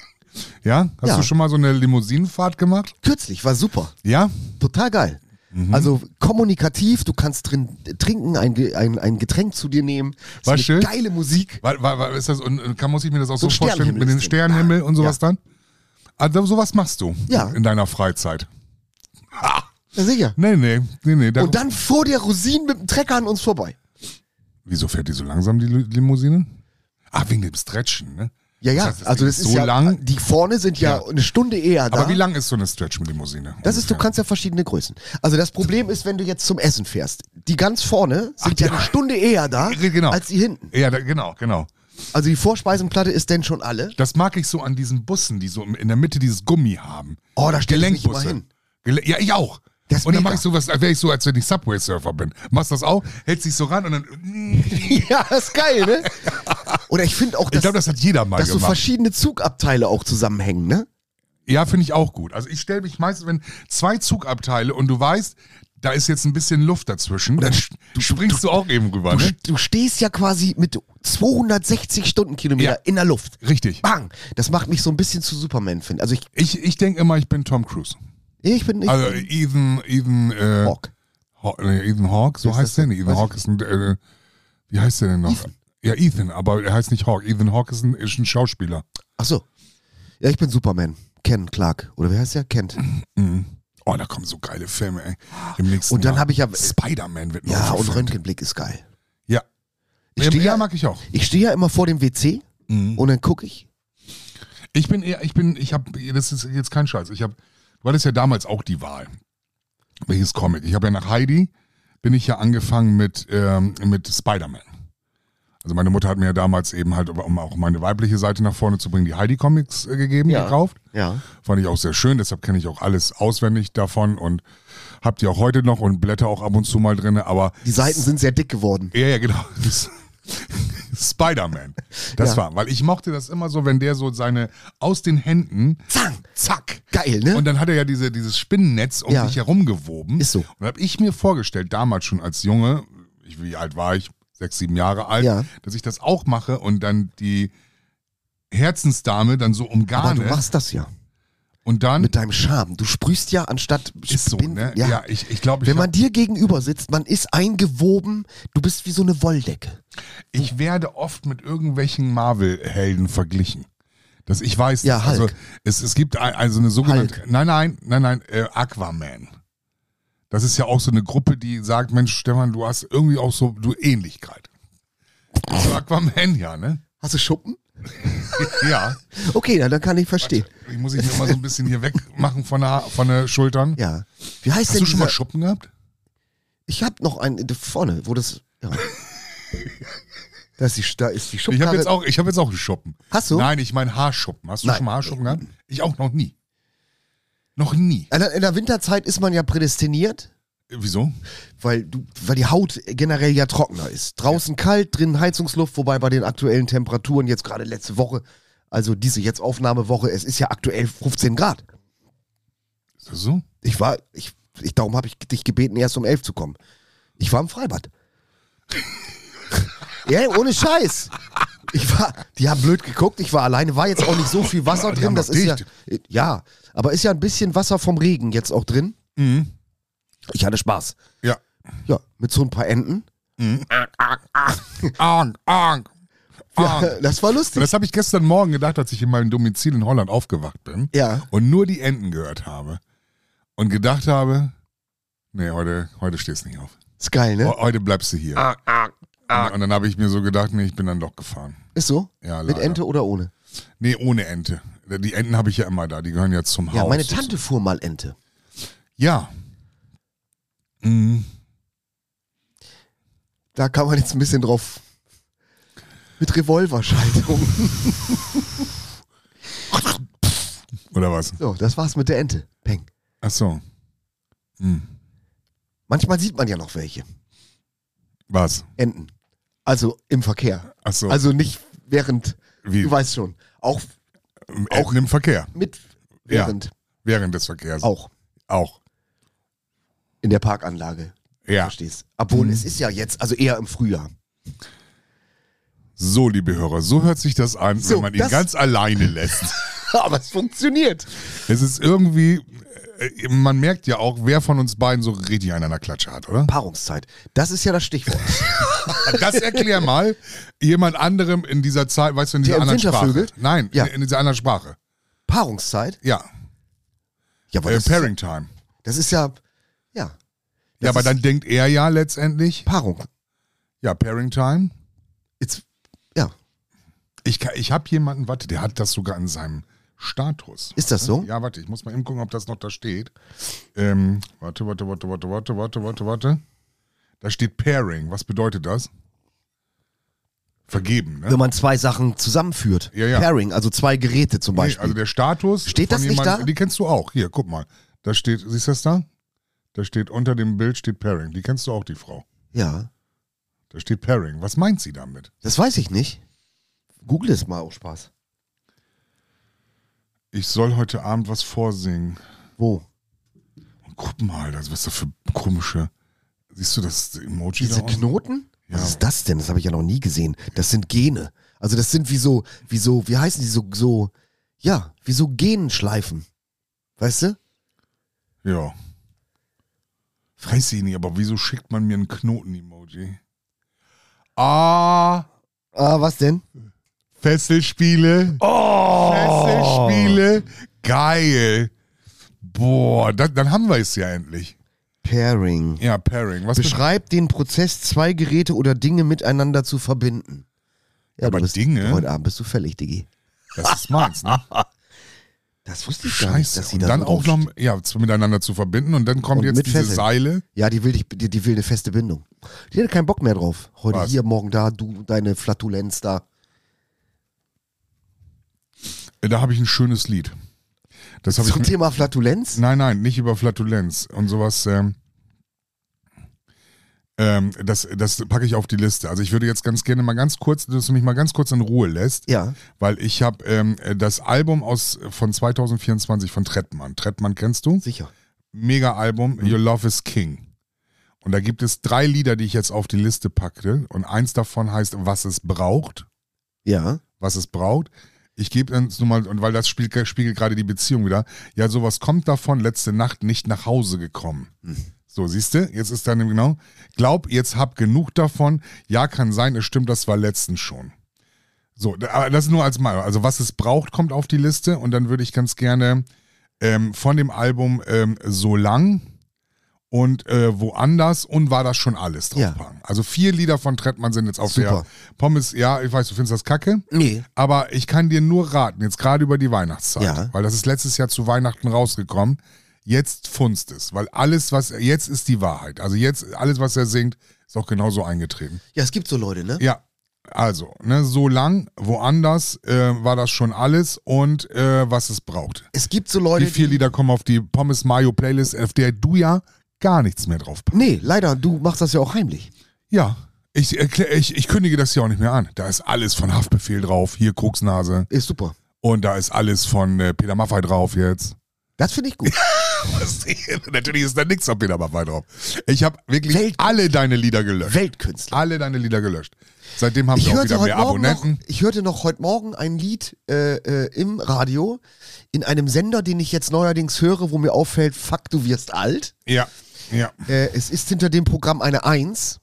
Ja? Hast Ja. du schon mal so eine Limousinenfahrt gemacht? Kürzlich, war super. Ja? Total geil. Mhm. Also kommunikativ, du kannst drin trinken, ein, Ge- ein, ein Getränk zu dir nehmen. Ist War eine schön? geile Musik. Weil, weil, weil ist das, und und kann, muss ich mir das auch So so, ein vorstellen Sternenhimmel mit dem ist drin. Sternenhimmel und sowas Ja. dann? Also sowas machst du Ja. in deiner Freizeit. Ha. Ja, sicher. Nee, nee, nee, nee. Da, Und dann fuhr der Rosin mit dem Trecker an uns vorbei. wieso fährt die so langsam, die Li- Limousine? Ah, wegen dem Stretchen, ne? Ja, ja, Das heißt, das also Ding das ist ist so ja, lang. die vorne sind ja, Ja. eine Stunde eher da. Aber wie lang ist so eine Stretch-Limousine? Das ist, du ungefähr? kannst ja verschiedene Größen. Also das Problem ist, wenn du jetzt zum Essen fährst, die ganz vorne sind Ach, ja ja. eine Stunde eher da, Genau. als die hinten. Ja, da, genau, genau. Also die Vorspeisenplatte ist denn schon alle. Das mag ich so an diesen Bussen, die so in der Mitte dieses Gummi haben. Oh, da stell ich mich immer Gelenkbusse. hin. Gele ja, ich auch. Das ist Und dann mega. mache ich sowas, als wäre ich so, als wenn ich Subway-Surfer bin. Machst das auch, hältst dich so ran und dann. Ja, das ist geil, ne? Oder ich finde auch, Ich dass, glaube, das hat jeder mal dass so gemacht. verschiedene Zugabteile auch zusammenhängen, ne? Ja, finde ich auch gut. Also ich stelle mich meistens, wenn zwei Zugabteile und du weißt, da ist jetzt ein bisschen Luft dazwischen, dann sch- springst du, auch eben rüber, Du, ne? du stehst ja quasi mit zweihundertsechzig Stundenkilometer Ja. in der Luft. Richtig. Bang! Das macht mich so ein bisschen zu Superman, finde Also ich, Ich, ich denke immer, ich bin Tom Cruise. ich bin nicht. Also Ethan, Ethan, äh, Hawk. Haw- nee, Ethan Hawke, so Wie ist heißt das der denn? nicht. Ethan Weiß Hawke ist ein, äh, wie heißt der denn noch? Ethan. Ja, Ethan, aber er heißt nicht Hawke. Ethan Hawke ist ein, ist ein Schauspieler. Ach so. Ja, ich bin Superman. Ken Clark. Oder wie heißt der? Kent. Mhm. Oh, da kommen so geile Filme, ey. Im nächsten Und dann Jahr. habe ich ja. Spider-Man wird noch Ja, und verfilmt. Röntgenblick ist geil. Ja. Ich ja, stehe ja, ja, mag ich auch. ich steh ja immer vor dem W C Mhm. und dann gucke ich. Ich bin eher, ich bin, ich habe, das ist jetzt kein Scheiß. Ich habe, du hattest ja damals auch die Wahl. Welches Comic? Ich habe ja nach Heidi, bin ich ja angefangen mit, ähm, mit Spider-Man. Also meine Mutter hat mir ja damals eben halt, um auch meine weibliche Seite nach vorne zu bringen, die Heidi-Comics äh, gegeben, Ja. gekauft. Ja. Fand ich auch sehr schön, deshalb kenne ich auch alles auswendig davon und hab die auch heute noch und blätter auch ab und zu mal drin, aber Die Seiten sind sehr dick geworden. ja, ja, genau. Das- Spider-Man. Das Ja. war, weil ich mochte das immer so, wenn der so seine aus den Händen Zang. zack. Geil, ne? Und dann hat er ja diese, dieses Spinnennetz um Ja. sich herum gewoben. Ist so. Und dann habe ich mir vorgestellt, damals schon als Junge, ich, wie alt war ich? Sechs, sieben Jahre alt, Ja. dass ich das auch mache und dann die Herzensdame dann so Aber umgarne du machst das ja. und dann Mit deinem Charme. Du sprühst ja anstatt ist so, Spinnen- ne? Ja. Ja, ich, ich glaube, ich, Wenn man hab- dir gegenüber sitzt, man ist eingewoben, du bist wie so eine Wolldecke. ich werde oft mit irgendwelchen Marvel-Helden verglichen. Das, ich weiß, Ja, das. also Hulk. es, es gibt ein, also eine sogenannte, Hulk. nein, nein, nein, nein, äh, Aquaman. Das ist ja auch so eine Gruppe, die sagt, Mensch, Stefan, du hast irgendwie auch so, du Ähnlichkeit. So Aquaman, ja, ne? Hast du Schuppen? Ja. Okay, na, dann kann ich verstehen. Ich muss ich mir immer so ein bisschen hier wegmachen von der, von der Schultern. Ja. Wie heißt Hast denn du schon mal dieser- Schuppen gehabt? Ich habe noch einen da vorne, wo das. Ja. da, ist die, da ist die Ich Schubkarre. habe jetzt auch, ich habe jetzt auch einen Schuppen. Hast du? Nein, ich meine Haarschuppen. Hast du Nein. schon mal Haarschuppen gehabt? Ich auch noch nie. Noch nie. In der- in der Winterzeit ist man ja prädestiniert, Wieso? weil, du, weil die Haut generell ja trockener ist. Draußen kalt, drinnen Heizungsluft, wobei bei den aktuellen Temperaturen jetzt gerade letzte Woche, also diese jetzt Aufnahmewoche, es ist ja aktuell fünfzehn Grad. Ist das so? Ich war, ich, ich darum habe ich dich gebeten, erst um elf zu kommen. Ich war im Freibad. Ja, ohne Scheiß. Ich war, die haben blöd geguckt, ich war alleine, war jetzt auch nicht so viel Wasser Die drin. haben Das doch ist ja, dicht. ja, aber ist ja ein bisschen Wasser vom Regen jetzt auch drin. Mhm. Ich hatte Spaß. Ja. Ja, mit so ein paar Enten. Ang, ang. Ja, das war Und lustig. das habe ich gestern Morgen gedacht, als ich in meinem Domizil in Holland aufgewacht bin Ja. und nur die Enten gehört habe und gedacht habe, nee, heute, heute stehst du nicht auf. Ist geil, ne? He- Heute bleibst du hier. Und, und dann habe ich mir so gedacht, nee, ich bin dann doch gefahren. Ist so? Ja, Mit leider. Ente oder ohne? Nee, ohne Ente. Die Enten habe ich ja immer da, die gehören ja zum Ja, Haus. meine Tante fuhr mal Ente. Ja. Mhm. Da kann man jetzt ein bisschen drauf. Mit Revolverschaltung. Oder was? So, das war's mit der Ente. Peng. Ach so. Hm. Manchmal sieht man ja noch welche. Was? Enten. Also im Verkehr. Ach so. Also nicht während. Wie? Du weißt schon. Auch Enten im Verkehr. mit Ja. während. Während des Verkehrs. Auch. Auch. In der Parkanlage. Ja. Verstehst. Obwohl Mhm. es ist ja jetzt, also eher im Frühjahr. So, liebe Hörer, so hört sich das an, So, wenn man ihn das- ganz alleine lässt. Aber es funktioniert. Es ist irgendwie, äh, man merkt ja auch, wer von uns beiden so richtig einen an der Klatsche hat, oder? Paarungszeit. Das ist ja das Stichwort. Das erklär mal jemand anderem in dieser Zeit, weißt du, in dieser Der im anderen Sprache. Wintervögel? Nein, Ja. in, in dieser anderen Sprache. Paarungszeit? Ja, Ja, aber äh, das, ist ja, Pairing Time. das ist ja, ja. Das Ja, aber ist dann denkt er ja letztendlich, Paarung. ja, Pairing Time. Jetzt, ja. Ich, kann- ich habe jemanden, warte, der hat das sogar in seinem Status. Ist das so? Ja, warte, ich muss mal eben gucken, ob das noch da steht. Ähm, warte, warte, warte, warte, warte, warte, warte, warte. Da steht Pairing. Was bedeutet das? Vergeben, ne? Wenn man zwei Sachen zusammenführt. Ja, ja. Pairing, also zwei Geräte zum Nee, Beispiel. also der Status. Steht das von nicht jemandem- da? Die kennst du auch. Hier, guck mal. Da steht, siehst du das da? Da steht unter dem Bild steht Pairing. Die kennst du auch, die Frau. ja, Da steht Pairing. Was meint sie damit? das weiß ich nicht. Google es mal, auch Spaß. Ich soll heute Abend was vorsingen. Wo? Und guck mal, das was da für komische. Siehst du das Emoji Diese da unten? Knoten? Was Ja. ist das denn? Das habe ich ja noch nie gesehen. Das sind Gene. Also das sind wie so, wie so, wie heißen die so, so, ja, wie so Genschleifen. Weißt du? Ja. Weiß ich nicht, aber wieso schickt man mir einen Knoten-Emoji? Ah, Ah, was denn? Fesselspiele. Oh! Fesselspiele. Geil. Boah, da, dann haben wir es ja endlich. Pairing. Ja, Pairing. Was Beschreibt den Prozess, zwei Geräte oder Dinge miteinander zu verbinden. Ja, Aber du bist, Dinge? Heute Abend bist du fällig, Diggi. Das ist meins, ne? Das wusste ich gar nicht, Scheiße. dass sie Und da dann so auch drauf noch ja, zu- miteinander zu verbinden und dann kommt Und jetzt mit diese Fesseln. Seile. Ja, die will, dich, die, die will eine feste Bindung. Die hat keinen Bock mehr drauf. Heute Was? hier, morgen da, du, deine Flatulenz da. Da habe ich ein schönes Lied. Das habe ich Zum mir- Thema Flatulenz? Nein, nein, nicht über Flatulenz und sowas. Ähm, ähm, das, das packe ich auf die Liste. Also ich würde jetzt ganz gerne mal ganz kurz, dass du mich mal ganz kurz in Ruhe lässt, Ja. weil ich habe ähm, das Album aus von zwanzig vierundzwanzig von Trettmann. Trettmann kennst du? Sicher. Mega Album, Your Love is King. Und da gibt es drei Lieder, die ich jetzt auf die Liste packte. Und eins davon heißt Was es braucht. Ja. Was es braucht. Ich gebe uns nur mal, und weil das spiegelt, spiegelt gerade die Beziehung wieder, ja, sowas kommt davon, letzte Nacht nicht nach Hause gekommen. Hm. So, siehst du, jetzt ist dann genau, glaub, jetzt hab genug davon, ja, kann sein, es stimmt, das war letztens schon. So, da- aber das nur als mal, also was es braucht, kommt auf die Liste und dann würde ich ganz gerne ähm, von dem Album ähm, So lang und äh, Woanders und War das schon alles Ja. draufpacken. Also vier Lieder von Trettmann sind jetzt auf Super. der Pommes, ja, ich weiß, du findest das kacke. Nee. Aber ich kann dir nur raten, jetzt gerade über die Weihnachtszeit, Ja. weil das ist letztes Jahr zu Weihnachten rausgekommen, jetzt funzt es, weil alles, was, jetzt ist die Wahrheit. Also jetzt, alles, was er singt, ist auch genauso eingetreten. Ja, es gibt so Leute, ne? Ja, also, ne, so lang, woanders äh, war das schon alles und äh, was es braucht. Es gibt so Leute, Die vier Lieder kommen auf die Pommes Mayo Playlist, auf der du ja gar nichts mehr drauf packst. Nee, leider, du machst das ja auch heimlich. Ja, ich, erklär, ich, ich kündige das ja auch nicht mehr an. Da ist alles von Haftbefehl drauf, hier Koksnase. Ist super. Und da ist alles von äh, Peter Maffay drauf jetzt. Das finde ich gut. Was, natürlich ist da nichts auf Peter Maffay drauf. Ich habe wirklich Welt- alle deine Lieder gelöscht. Weltkünstler. Alle deine Lieder gelöscht. Seitdem haben Ich wir auch hörte, wieder heute mehr Morgen noch, Abonnenten. ich hörte noch heute Morgen ein Lied äh, äh, im Radio in einem Sender, den ich jetzt neuerdings höre, wo mir auffällt, fuck, du wirst alt. Ja, ja. Äh, es ist hinter dem Programm eine Eins.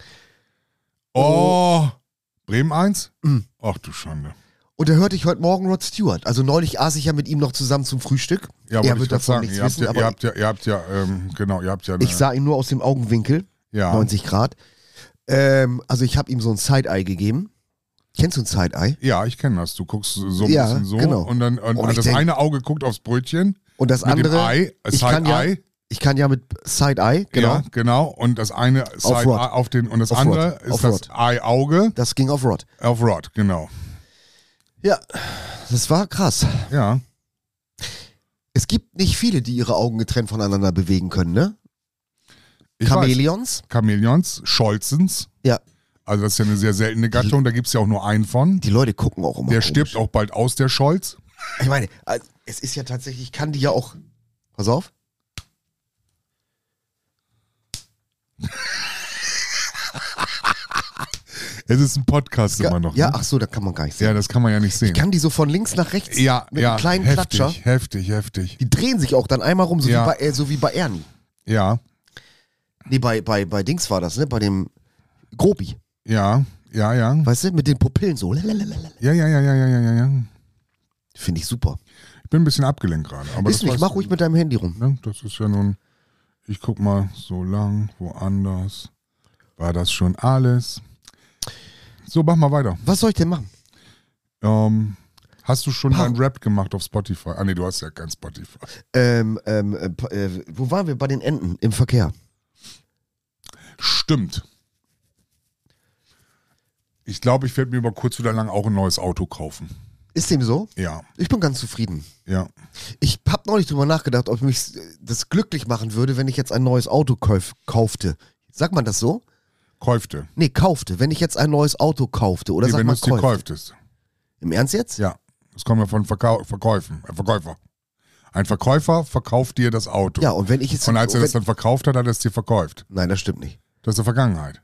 Oh, Bremen eins? Mhm. Ach du Schande. Und da hörte ich heute Morgen Rod Stewart. Also neulich aß ich ja mit ihm noch zusammen zum Frühstück. Ja, er wollte ich wird grad davon sagen, nichts ihr habt, wissen, ja, aber ihr habt ja, ihr habt ja, ähm, genau, ihr habt ja eine, ich sah ihn nur aus dem Augenwinkel, ja, neunzig Grad. Ähm, also ich habe ihm so ein Side-Eye gegeben. Kennst du ein Side-Eye? ja, ich kenne das. Du guckst so ein Ja, bisschen so genau. und dann und, Und ich das denk- eine Auge guckt aufs Brötchen Und das mit andere, dem Ei, ich kann ja, Side-Eye. ich kann ja mit Side-Eye, genau, Ja, genau. Und das eine Side Rod. Eye auf den und das Auf andere Rod. ist Auf das Rod. Eye-Auge das ging auf Rod. auf Rod, genau. Ja, das war krass. Ja. Es gibt nicht viele, die ihre Augen getrennt voneinander bewegen können, ne? Ich Chamäleons? weiß. Chamäleons, Scholzens. Ja. Also das ist ja eine sehr seltene Gattung, da gibt es ja auch nur einen von. Die Leute gucken auch immer Der komisch. stirbt auch bald aus, der Scholz. Ich meine, also, es ist ja tatsächlich, ich kann die ja auch. Pass auf. Es ist ein Podcast Ja, immer noch. ja, ne? ach so, da kann man gar nicht sehen. Ja, das kann man ja nicht sehen. Ich kann die so von links nach rechts ja, mit ja, einem kleinen heftig, Klatscher. heftig, heftig. Die drehen sich auch dann einmal rum, so, Ja. wie, bei, äh, so wie bei Ernie. Ja, Nee, bei, bei, bei Dings war das, ne? Bei dem Grobi. ja, ja, ja. Weißt du, mit den Pupillen so. Lalalala. Ja, ja, ja, ja, ja, ja, ja, ja. Finde ich super. Ich bin ein bisschen abgelenkt gerade. Aber Ist das nicht, weißt mach du, ruhig mit deinem Handy rum. Ne? Das ist ja nun, ich guck mal, so lang, woanders. War das schon alles? So, mach mal weiter. Was soll ich denn machen? Ähm, hast du schon Pa- deinen Rap gemacht auf Spotify? Ah, nee, du hast ja kein Spotify. Ähm, ähm, äh, pa- äh, wo waren wir? Bei den Enten im Verkehr. Stimmt. Ich glaube, ich werde mir über kurz oder lang auch ein neues Auto kaufen. Ist dem so? Ja, Ich bin ganz zufrieden. ja. Ich habe neulich drüber nachgedacht, ob mich das glücklich machen würde, wenn ich jetzt ein neues Auto kauf, kaufte. Sagt man das so? Käufte. Nee, kaufte. Wenn ich jetzt ein neues Auto kaufte. Oder Nee, sagt wenn du man es dir kaufte. kauftest. Im Ernst jetzt? Ja, das kommt ja von Verkau Verkäufen. Äh, Verkäufer. Ein Verkäufer verkauft dir das Auto. Ja, und wenn ich jetzt... Und als er wenn, das dann verkauft hat, hat er es dir verkauft. Nein, das stimmt nicht. Das ist die Vergangenheit.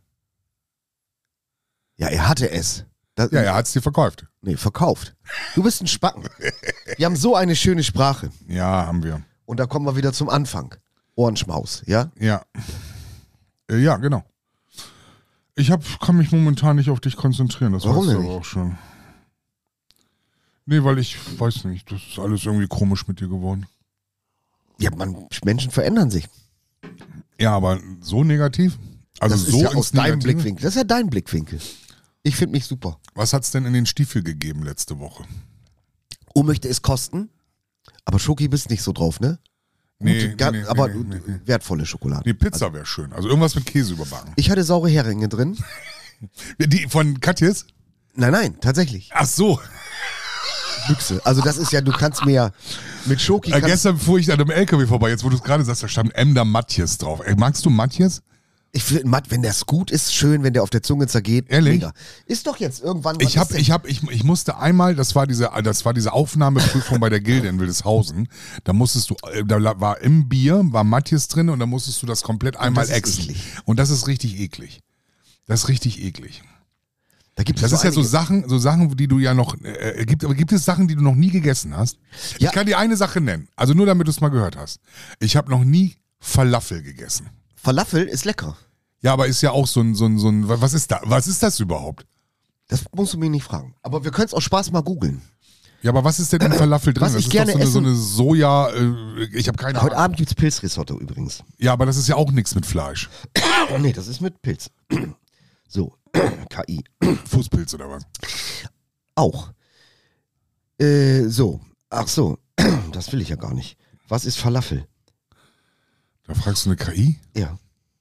Ja, er hatte es. Das, Ja, er hat es dir verkauft. Nee, verkauft. Du bist ein Spacken. Wir haben so eine schöne Sprache. Ja, haben wir. Und da kommen wir wieder zum Anfang. Ohrenschmaus, ja? Ja. Äh, ja, genau. Ich hab, kann mich momentan nicht auf dich konzentrieren, das Warum weißt du denn aber auch schon. Nee, weil ich weiß nicht, das ist alles irgendwie komisch mit dir geworden. Ja, man, Menschen verändern sich. Ja, aber so negativ? Also Das so ist ja ins aus deinem Negative? Blickwinkel. Das ist ja dein Blickwinkel. Ich finde mich super. Was hat's denn in den Stiefel gegeben letzte Woche? Oh, möchte es kosten? Aber Schoki bist nicht so drauf, ne? Nee, Gute, gar- nee, nee, aber nee, nee, nee. wertvolle Schokolade. Die Pizza wäre schön. Also irgendwas mit Käse überbacken. Ich hatte saure Heringe drin. Die von Katjes? Nein, nein, tatsächlich. Ach so. Büchse. Also das ist ja, du kannst mir ja mit Schoki... Äh, kannst- gestern fuhr ich an einem L K W vorbei, jetzt wo du es gerade sagst, da stand Emder Matjes drauf. Ey, magst du Matjes? Ich finde, Matt, wenn der gut ist, schön, wenn der auf der Zunge zergeht. Ehrlich? Mega. Ist doch jetzt irgendwann... was Ich hab, ist denn- ich hab, ich, ich musste einmal, das war diese, das war diese Aufnahmeprüfung bei der Gilde in Wildeshausen. Da musstest du, äh, da war im Bier, war Matjes drin und da musstest du das komplett einmal das ist exen. eklig. Und das ist richtig eklig. Das ist richtig eklig. Da gibt es Das so ist ja so einige- Sachen, so Sachen, die du ja noch, äh, gibt, aber gibt es Sachen, die du noch nie gegessen hast? Ja. Ich kann dir eine Sache nennen, also nur damit du es mal gehört hast. Ich habe noch nie Falafel gegessen. Falafel ist lecker. Ja, aber ist ja auch so ein, so ein, so ein, was ist da, was ist das überhaupt? Das musst du mich nicht fragen. Aber wir können es aus Spaß mal googeln. Ja, aber was ist denn in Falafel drin? Was das ich ist gerne doch so eine, essen- so eine Soja, äh, ich habe keine Heute Ahnung. Abend gibt's Pilzrisotto übrigens. Ja, aber das ist ja auch nichts mit Fleisch. Oh nee, das ist mit Pilz. So, K I. Fußpilz oder was? Auch. Äh, so. Ach so, das will ich ja gar nicht. Was ist Falafel? Da fragst du eine K I? Ja.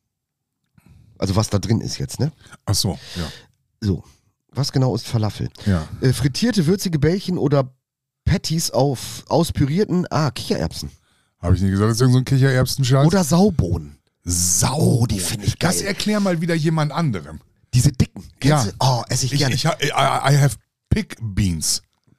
Also was da drin ist jetzt, ne? Ach so, ja. So. Was genau ist Falafel? Ja. Äh, frittierte, würzige Bällchen oder Patties auf aus pürierten, ah, Kichererbsen. Habe ich nicht gesagt, das ist irgend so ein Kichererbsen-Scheiß? Oder Saubohnen. Sau. Oh, die finde ich geil. Das erklär mal wieder jemand anderem. Diese dicken. Kennst Ja. du? Oh, esse ich Ich, gerne. ich, ha- I, I have pig beans.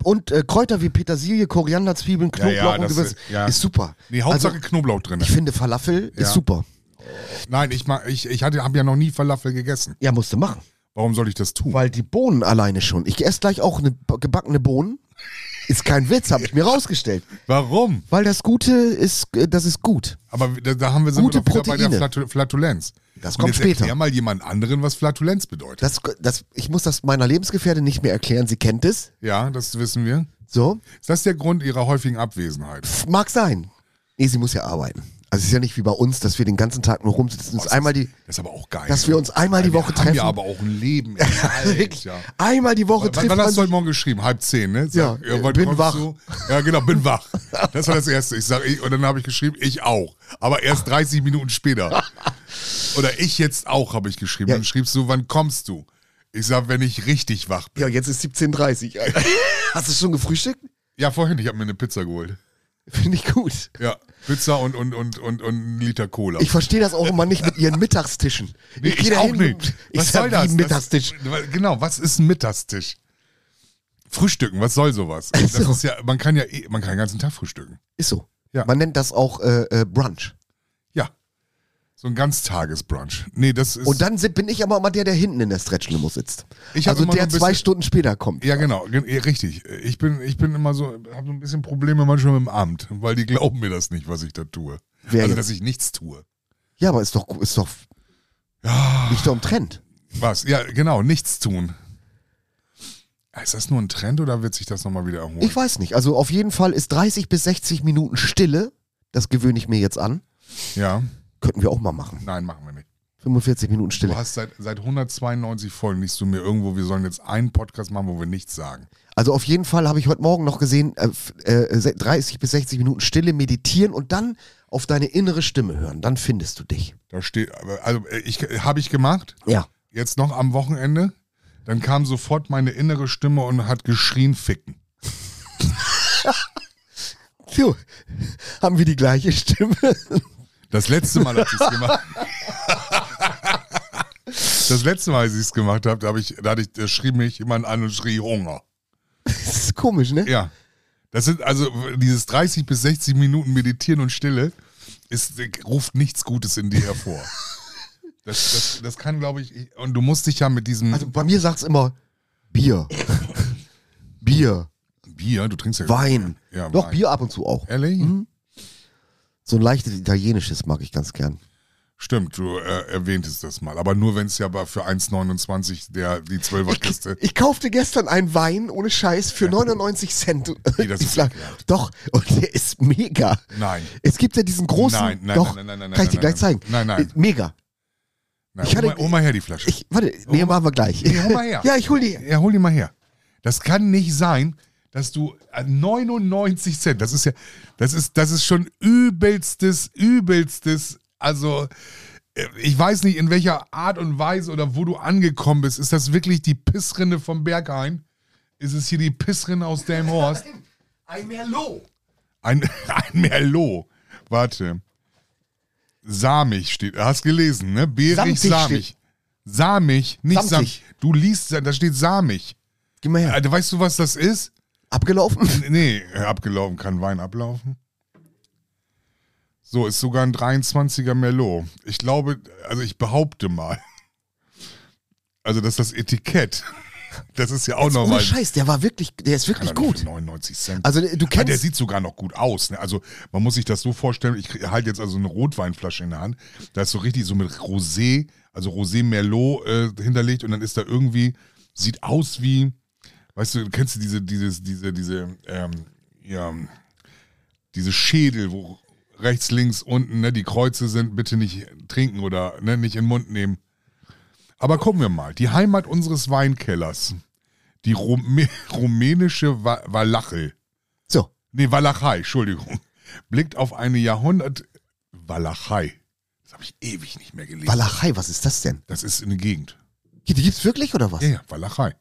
und äh, Kräuter wie Petersilie, Koriander, Zwiebeln, Ja, ja, Knoblauch und das, Gewürz. ja. Ist super. Nee, Hauptsache Also, Knoblauch drin. ich finde Falafel Ja. ist super. Nein, ich, mag, ich, ich habe ja noch nie Falafel gegessen. Ja, musst du machen. Warum soll ich das tun? Weil die Bohnen alleine schon. Ich esse gleich auch eine gebackene Bohnen. Ist kein Witz, habe ich mir rausgestellt. Warum? Weil das Gute ist, äh, das ist gut. Aber da, da haben wir sind Gute wir doch wieder bei der Proteine. Flatu Flatulenz. Das Und kommt jetzt später. Erklär mal jemand anderen, was Flatulenz bedeutet. Das, das, ich muss das meiner Lebensgefährtin nicht mehr erklären. Sie kennt es. Ja, das wissen wir. So. Ist das der Grund ihrer häufigen Abwesenheit? Mag sein. Nee, sie muss ja arbeiten. Also es ist ja nicht wie bei uns, dass wir den ganzen Tag nur rumsitzen. Oh, uns einmal die, das ist aber auch geil. dass wir uns einmal die wir Woche haben treffen. ja aber auch ein Leben. Wirklich. Ja. Einmal die Woche Wann, trifft wann man hast du sich. heute Morgen geschrieben? Halb zehn, ne? Sag, Ja, wann bin kommst wach. Du? Ja, genau, bin wach. Das war das Erste. Ich sag, ich, und dann habe ich geschrieben, ich auch. Aber erst dreißig Minuten später. Oder ich jetzt auch, habe ich geschrieben. Ja. Dann schriebst du, wann kommst du? Ich sag, wenn ich richtig wach bin. Ja, jetzt ist siebzehn Uhr dreißig. Hast du schon gefrühstückt? Ja, vorhin, ich habe mir eine Pizza geholt. Finde ich gut. Ja, Pizza und, und, und, und, und einen Liter Cola. Ich verstehe das auch immer nicht mit ihren Mittagstischen. Nee, geh ich da auch hin nicht. und- Ich Was sag, soll wie das? ein Mittagstisch. Das, genau, was ist ein Mittagstisch? Frühstücken, was soll sowas? Das so. ist ja, man kann ja, eh- man kann den ganzen Tag frühstücken. Ist so. Ja. Man nennt das auch äh, äh, Brunch. Ja. So ein Ganztagesbrunch. Nee, das ist. Und dann sind, bin ich aber immer der, der hinten in der Stretch-Limo sitzt. Ich hab also immer der so ein bisschen- zwei Stunden später kommt. Ja, genau, gen- eh, richtig. Ich bin, ich bin immer so, habe so ein bisschen Probleme manchmal mit dem Amt, weil die glauben mir das nicht, was ich da tue. Wer also, jetzt? dass ich nichts tue. Ja, aber ist doch, ist doch, Ja. nicht doch im Trend. Was? Ja, genau, nichts tun. Ist das nur ein Trend oder wird sich das nochmal wieder erholen? Ich weiß nicht. Also auf jeden Fall ist dreißig bis sechzig Minuten Stille. Das gewöhne ich mir jetzt an. Ja. Könnten wir auch mal machen. Nein, machen wir nicht. fünfundvierzig Minuten Du Stille. hast seit, seit hundertzweiundneunzig Folgen nicht zu mir irgendwo, wir sollen jetzt einen Podcast machen, wo wir nichts sagen. Also auf jeden Fall habe ich heute Morgen noch gesehen, äh, f- äh, se- dreißig bis sechzig Minuten Stille meditieren und dann auf deine innere Stimme hören. Dann findest du dich. Da steht, also ich habe ich gemacht, Ja. jetzt noch am Wochenende, dann kam sofort meine innere Stimme und hat geschrien, ficken. So, haben wir die gleiche Stimme? Das letzte Mal, als ich es gemacht Das letzte Mal, als ich es gemacht habe, da, hab ich, da, hatte ich, da schrie mich jemand an und schrie Hunger. Das ist komisch, ne? Ja. Das sind also dieses dreißig bis sechzig Minuten Meditieren und Stille, ist, ruft nichts Gutes in dir hervor. Das, das, das kann, glaube ich, ich, und du musst dich ja mit diesem Also bei mir sagt es immer Bier. Bier. Bier, du trinkst ja Wein. Ja, Doch, Wein. Bier ab und zu auch. Ehrlich? So ein leichtes italienisches mag ich ganz gern. Stimmt, du äh, erwähntest das mal. Aber nur, wenn es ja aber für eins neunundzwanzig der, die Zwölferkiste. Ich kaufte gestern einen Wein ohne Scheiß für neunundneunzig Cent. Nee, das Die ist Flasche. ekelhaft. Doch, und der ist mega. Nein. Es gibt ja diesen großen. Nein, nein, doch, nein, nein, nein, kann ich dir nein, gleich nein, zeigen. nein, nein. Äh, Mega. Nein, Ich hol, hatte- mal, hol mal her die Flasche. Ich, warte, nee, machen wir gleich. Nee, hol mal her. Ja, ich hol die. Ja, hol die mal her. Das kann nicht sein, dass du an neunundneunzig Cent, das ist ja, das ist, das ist schon übelstes, übelstes, also äh, ich weiß nicht, in welcher Art und Weise oder wo du angekommen bist. Ist das wirklich die Pissrinne vom Berghain? Ist es hier die Pissrinne aus Delmenhorst? Ein Merlot. Ein, ein Merlot. Warte. Samig steht, hast gelesen, ne? Beerig, Samtig samig. Samig, nicht Samtig. samig. Du liest, da steht samig. Gib mal her. Alter, weißt du, was das ist? Abgelaufen? Nee, abgelaufen, kann Wein ablaufen. So, ist sogar ein dreiundzwanziger Merlot. Ich glaube, also ich behaupte mal. Also, dass das Etikett, das ist ja auch Jetzt nochmal. ohne Scheiß, der war wirklich, der ist wirklich gut. neunundneunzig Cent. Also du Ah, der kennst, sieht sogar noch gut aus. Ne? Also man muss sich das so vorstellen, ich halte jetzt also eine Rotweinflasche in der Hand, da ist so richtig so mit Rosé, also Rosé Merlot äh, hinterlegt und dann ist da irgendwie, sieht aus wie, weißt du, kennst du diese, dieses, diese, diese, ähm, ja, diese Schädel, wo rechts, links, unten, ne, die Kreuze sind, bitte nicht trinken oder ne, nicht in den Mund nehmen. Aber gucken wir mal, die Heimat unseres Weinkellers, die Rumä rumänische Wa Walachel, so, nee, Walachei, Entschuldigung, blickt auf eine Jahrhundert... Walachei, das habe ich ewig nicht mehr gelesen. Walachei, was ist das denn? Das ist eine Gegend. Die gibt's wirklich oder was? Ja, ja, Walachei.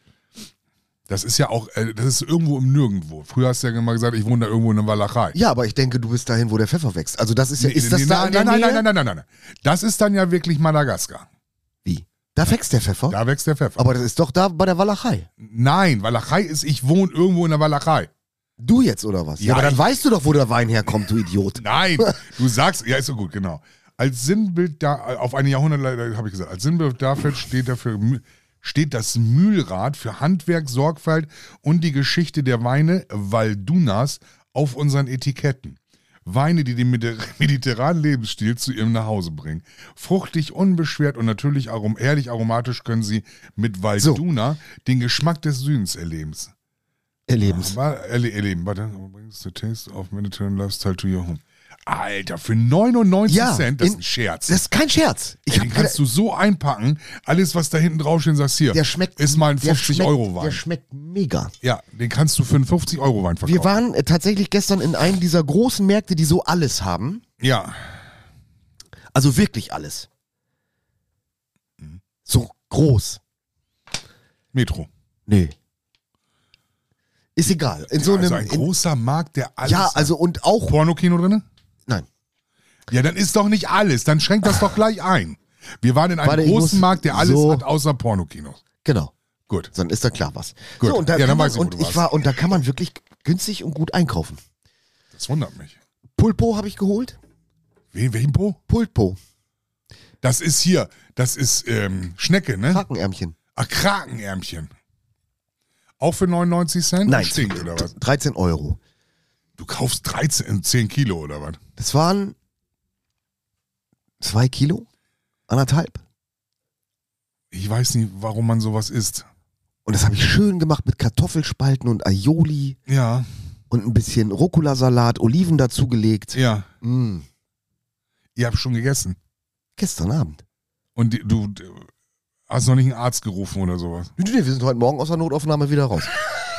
Das ist ja auch, äh, das ist irgendwo im Nirgendwo. Früher hast du ja immer gesagt, ich wohne da irgendwo in der Walachei. Ja, aber ich denke, du bist dahin, wo der Pfeffer wächst. Also das ist ja, Nee, ist das nee, da nein, in der nein, nein, Nähe? nein, nein, nein, nein, nein. Das ist dann ja wirklich Madagaskar. Wie? Da wächst der Pfeffer? Da wächst der Pfeffer. Aber das ist doch da bei der Walachei. Nein, Walachei ist, ich wohne irgendwo in der Walachei. Du jetzt oder was? Ja, Ja, aber dann ich- weißt du doch, wo der Wein herkommt, du Idiot. Nein, du sagst, ja, ist so gut, genau. Als Sinnbild da, auf eine Jahrhundert, habe ich gesagt, als Sinnbild dafür steht dafür, steht das Mühlrad für Handwerk, Sorgfalt und die Geschichte der Weine Valdunas auf unseren Etiketten. Weine, die den mediter- mediterranen Lebensstil zu ihrem Nachhause bringen. Fruchtig, unbeschwert und natürlich arom ehrlich aromatisch können sie mit Valduna den Geschmack des Südens erleben. Erlebens. War- erle- Erleben, warte. Brings the taste of Mediterranean lifestyle to your home. Alter, für neunundneunzig Ja, Cent, das ist in- ein Scherz. Das ist kein Scherz. Ich Ey, hab den kannst du so einpacken, alles was da hinten draufsteht, sagst hier, der schmeckt, ist mal ein der fünfzig schmeckt- Euro Wein. Der schmeckt mega. Ja, den kannst du für einen fünfzig Euro Wein verkaufen. Wir waren äh, tatsächlich gestern in einem dieser großen Märkte, die so alles haben. Ja, Also wirklich alles. So groß. Metro. Nee. Ist egal. In so also einem. ein in, großer Markt, der alles ja, hat. also und auch. Pornokino drin? Nein. Ja, dann ist doch nicht alles, dann schränkt das doch gleich ein. Wir waren in einem Warte, ich großen muss Markt, der alles so- hat außer Pornokinos. Genau. Gut. Dann ist da klar was. Gut. So, und da, Ja, dann kann man, weiß ich, wo und du ich warst. war und da kann man wirklich günstig und gut einkaufen. Das wundert mich. Pulpo habe ich geholt. Wen, welchen Po? Pulpo. Das ist hier, das ist ähm, Schnecke, ne? Krakenärmchen. Ach, Krakenärmchen. Auch für neunundneunzig Cent? Nein, Stinkt, oder was? dreizehn Euro. Du kaufst dreizehn, zehn Kilo, oder was? Das waren zwei Kilo? Anderthalb? Ich weiß nicht, warum man sowas isst. Und das habe ich schön gemacht mit Kartoffelspalten und Aioli Ja, und ein bisschen Rucola-Salat, Oliven dazugelegt. ja. Mm. Ihr habt schon gegessen. Gestern Abend. Und die, du d- hast noch nicht einen Arzt gerufen oder sowas. Nee, nee, wir sind heute Morgen aus der Notaufnahme wieder raus.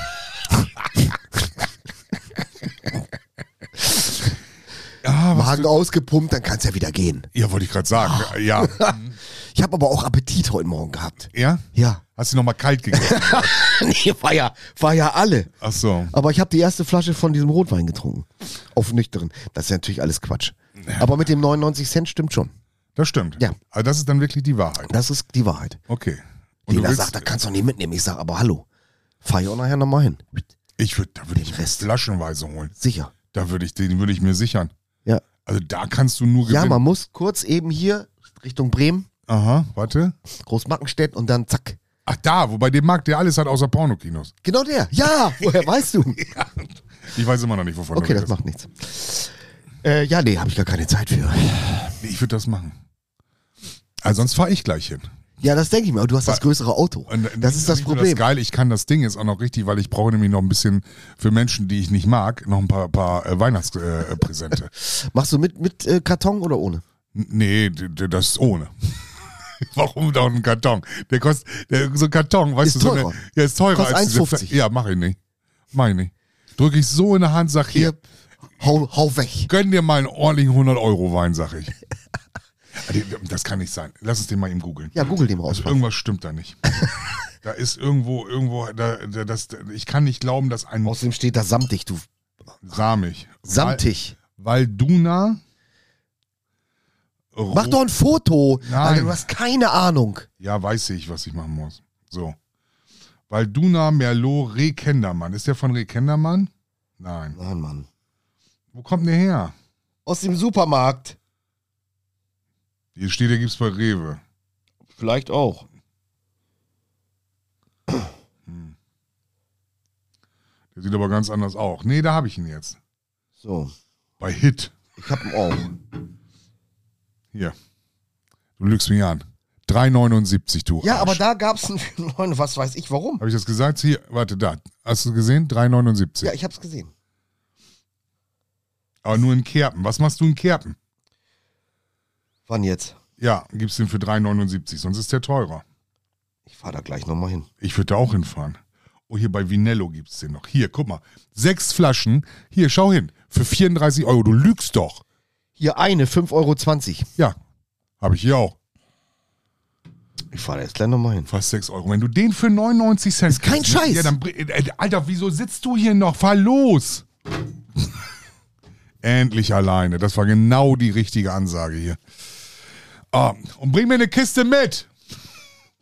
Ja, was Magen du, ausgepumpt, dann kann es ja wieder gehen. ja, wollte ich gerade sagen. Ja. Ich habe aber auch Appetit heute Morgen gehabt. Ja? Ja. Hast du noch mal kalt gegessen? Nee, war ja, war ja alle. Ach so. Aber ich habe die erste Flasche von diesem Rotwein getrunken. Auf nüchtern. Das ist ja natürlich alles Quatsch. Aber mit dem neunundneunzig Cent stimmt schon. Das stimmt. Ja. Aber das ist dann wirklich die Wahrheit. Das ist die Wahrheit. Okay. Und Die du da willst, sagt, da kannst du nicht mitnehmen. Ich sag, aber hallo. Fahr ich auch nachher nochmal hin. ich würde, da würde ich Den Rest. flaschenweise holen. Sicher. Da würde ich, den würde ich mir sichern. Ja. Also da kannst du nur gewinnen. Ja, man muss kurz eben hier Richtung Bremen, Aha, warte. Großmackenstedt und dann zack. Ach da, wobei dem Markt, der alles hat außer Pornokinos. Genau der. Ja, woher weißt du? Ich weiß immer noch nicht, wovon Okay, du das redest. macht nichts. Äh, ja, nee, habe ich gar keine Zeit für. Nee, ich würde das machen. Also sonst fahre ich gleich hin. Ja, das denke ich mir. Aber du hast das größere Auto. Und Das nicht- ist das nicht nur Problem. Das geil, ich kann das Ding jetzt auch noch richtig, weil ich brauche nämlich noch ein bisschen für Menschen, die ich nicht mag, noch ein paar, paar äh, Weihnachtspräsente. Äh, Präsente. Machst du mit, mit äh, Karton oder ohne? N- nee, d- d- das ist ohne. Warum doch ein Karton? Der kostet, der, so ein Karton, weißt Ist du, so teurer. eine, ja, ist teurer Kostet als diese eins fünfzig. Fla- Ja, mach ich nicht. Mach ich nicht. Drücke ich so in der Hand, sag hier, Hier, hau, hau weg. gönn dir mal einen ordentlichen hundert Euro Wein, sag ich. Das kann nicht sein. Lass uns den mal eben googeln. Ja, google den raus. Also irgendwas stimmt da nicht. Da ist irgendwo, irgendwo, da, da, das, ich kann nicht glauben, dass ein Außerdem steht da samtig, du. Samig. Samtig. Val- Valduna. Mach Ro- doch ein Foto. Nein. Alter, du hast keine Ahnung. Ja, weiß ich, was ich machen muss. So. Valduna Merlot Rehkendermann. Ist der von Rehkendermann? Nein. Nein, Mann. Wo kommt der her? Aus dem Supermarkt. Hier steht, der gibt's bei Rewe. Vielleicht auch. Der sieht aber ganz anders aus. Nee, da habe ich ihn jetzt. So. Bei Hit. Ich hab ihn auch. Hier. Du lügst mich an. drei neunundsiebzig, du Ja, Arsch. aber da gab's einen neuen, was weiß ich warum. Habe ich das gesagt? Hier, warte, da. Hast du gesehen? drei neunundsiebzig. Ja, ich hab's gesehen. Aber nur in Kerpen. Was machst du in Kerpen? Wann jetzt? Ja, gibst den für drei neunundsiebzig, sonst ist der teurer. Ich fahr da gleich nochmal hin. Ich würde da auch hinfahren. Oh, hier bei Vinello gibt's den noch. Hier, guck mal. Sechs Flaschen. Hier, schau hin. Für vierunddreißig Euro. Du lügst doch. Hier eine, fünf Euro zwanzig. Ja, habe ich hier auch. Ich fahr da jetzt gleich nochmal hin. Fast sechs Euro. Wenn du den für neunundneunzig Cent Ist kein kriegst, ne? Scheiß. Ja, dann, bring- äh, Alter, wieso sitzt du hier noch? Fahr los. Endlich alleine. Das war genau die richtige Ansage hier. Ah, und bring mir eine Kiste mit.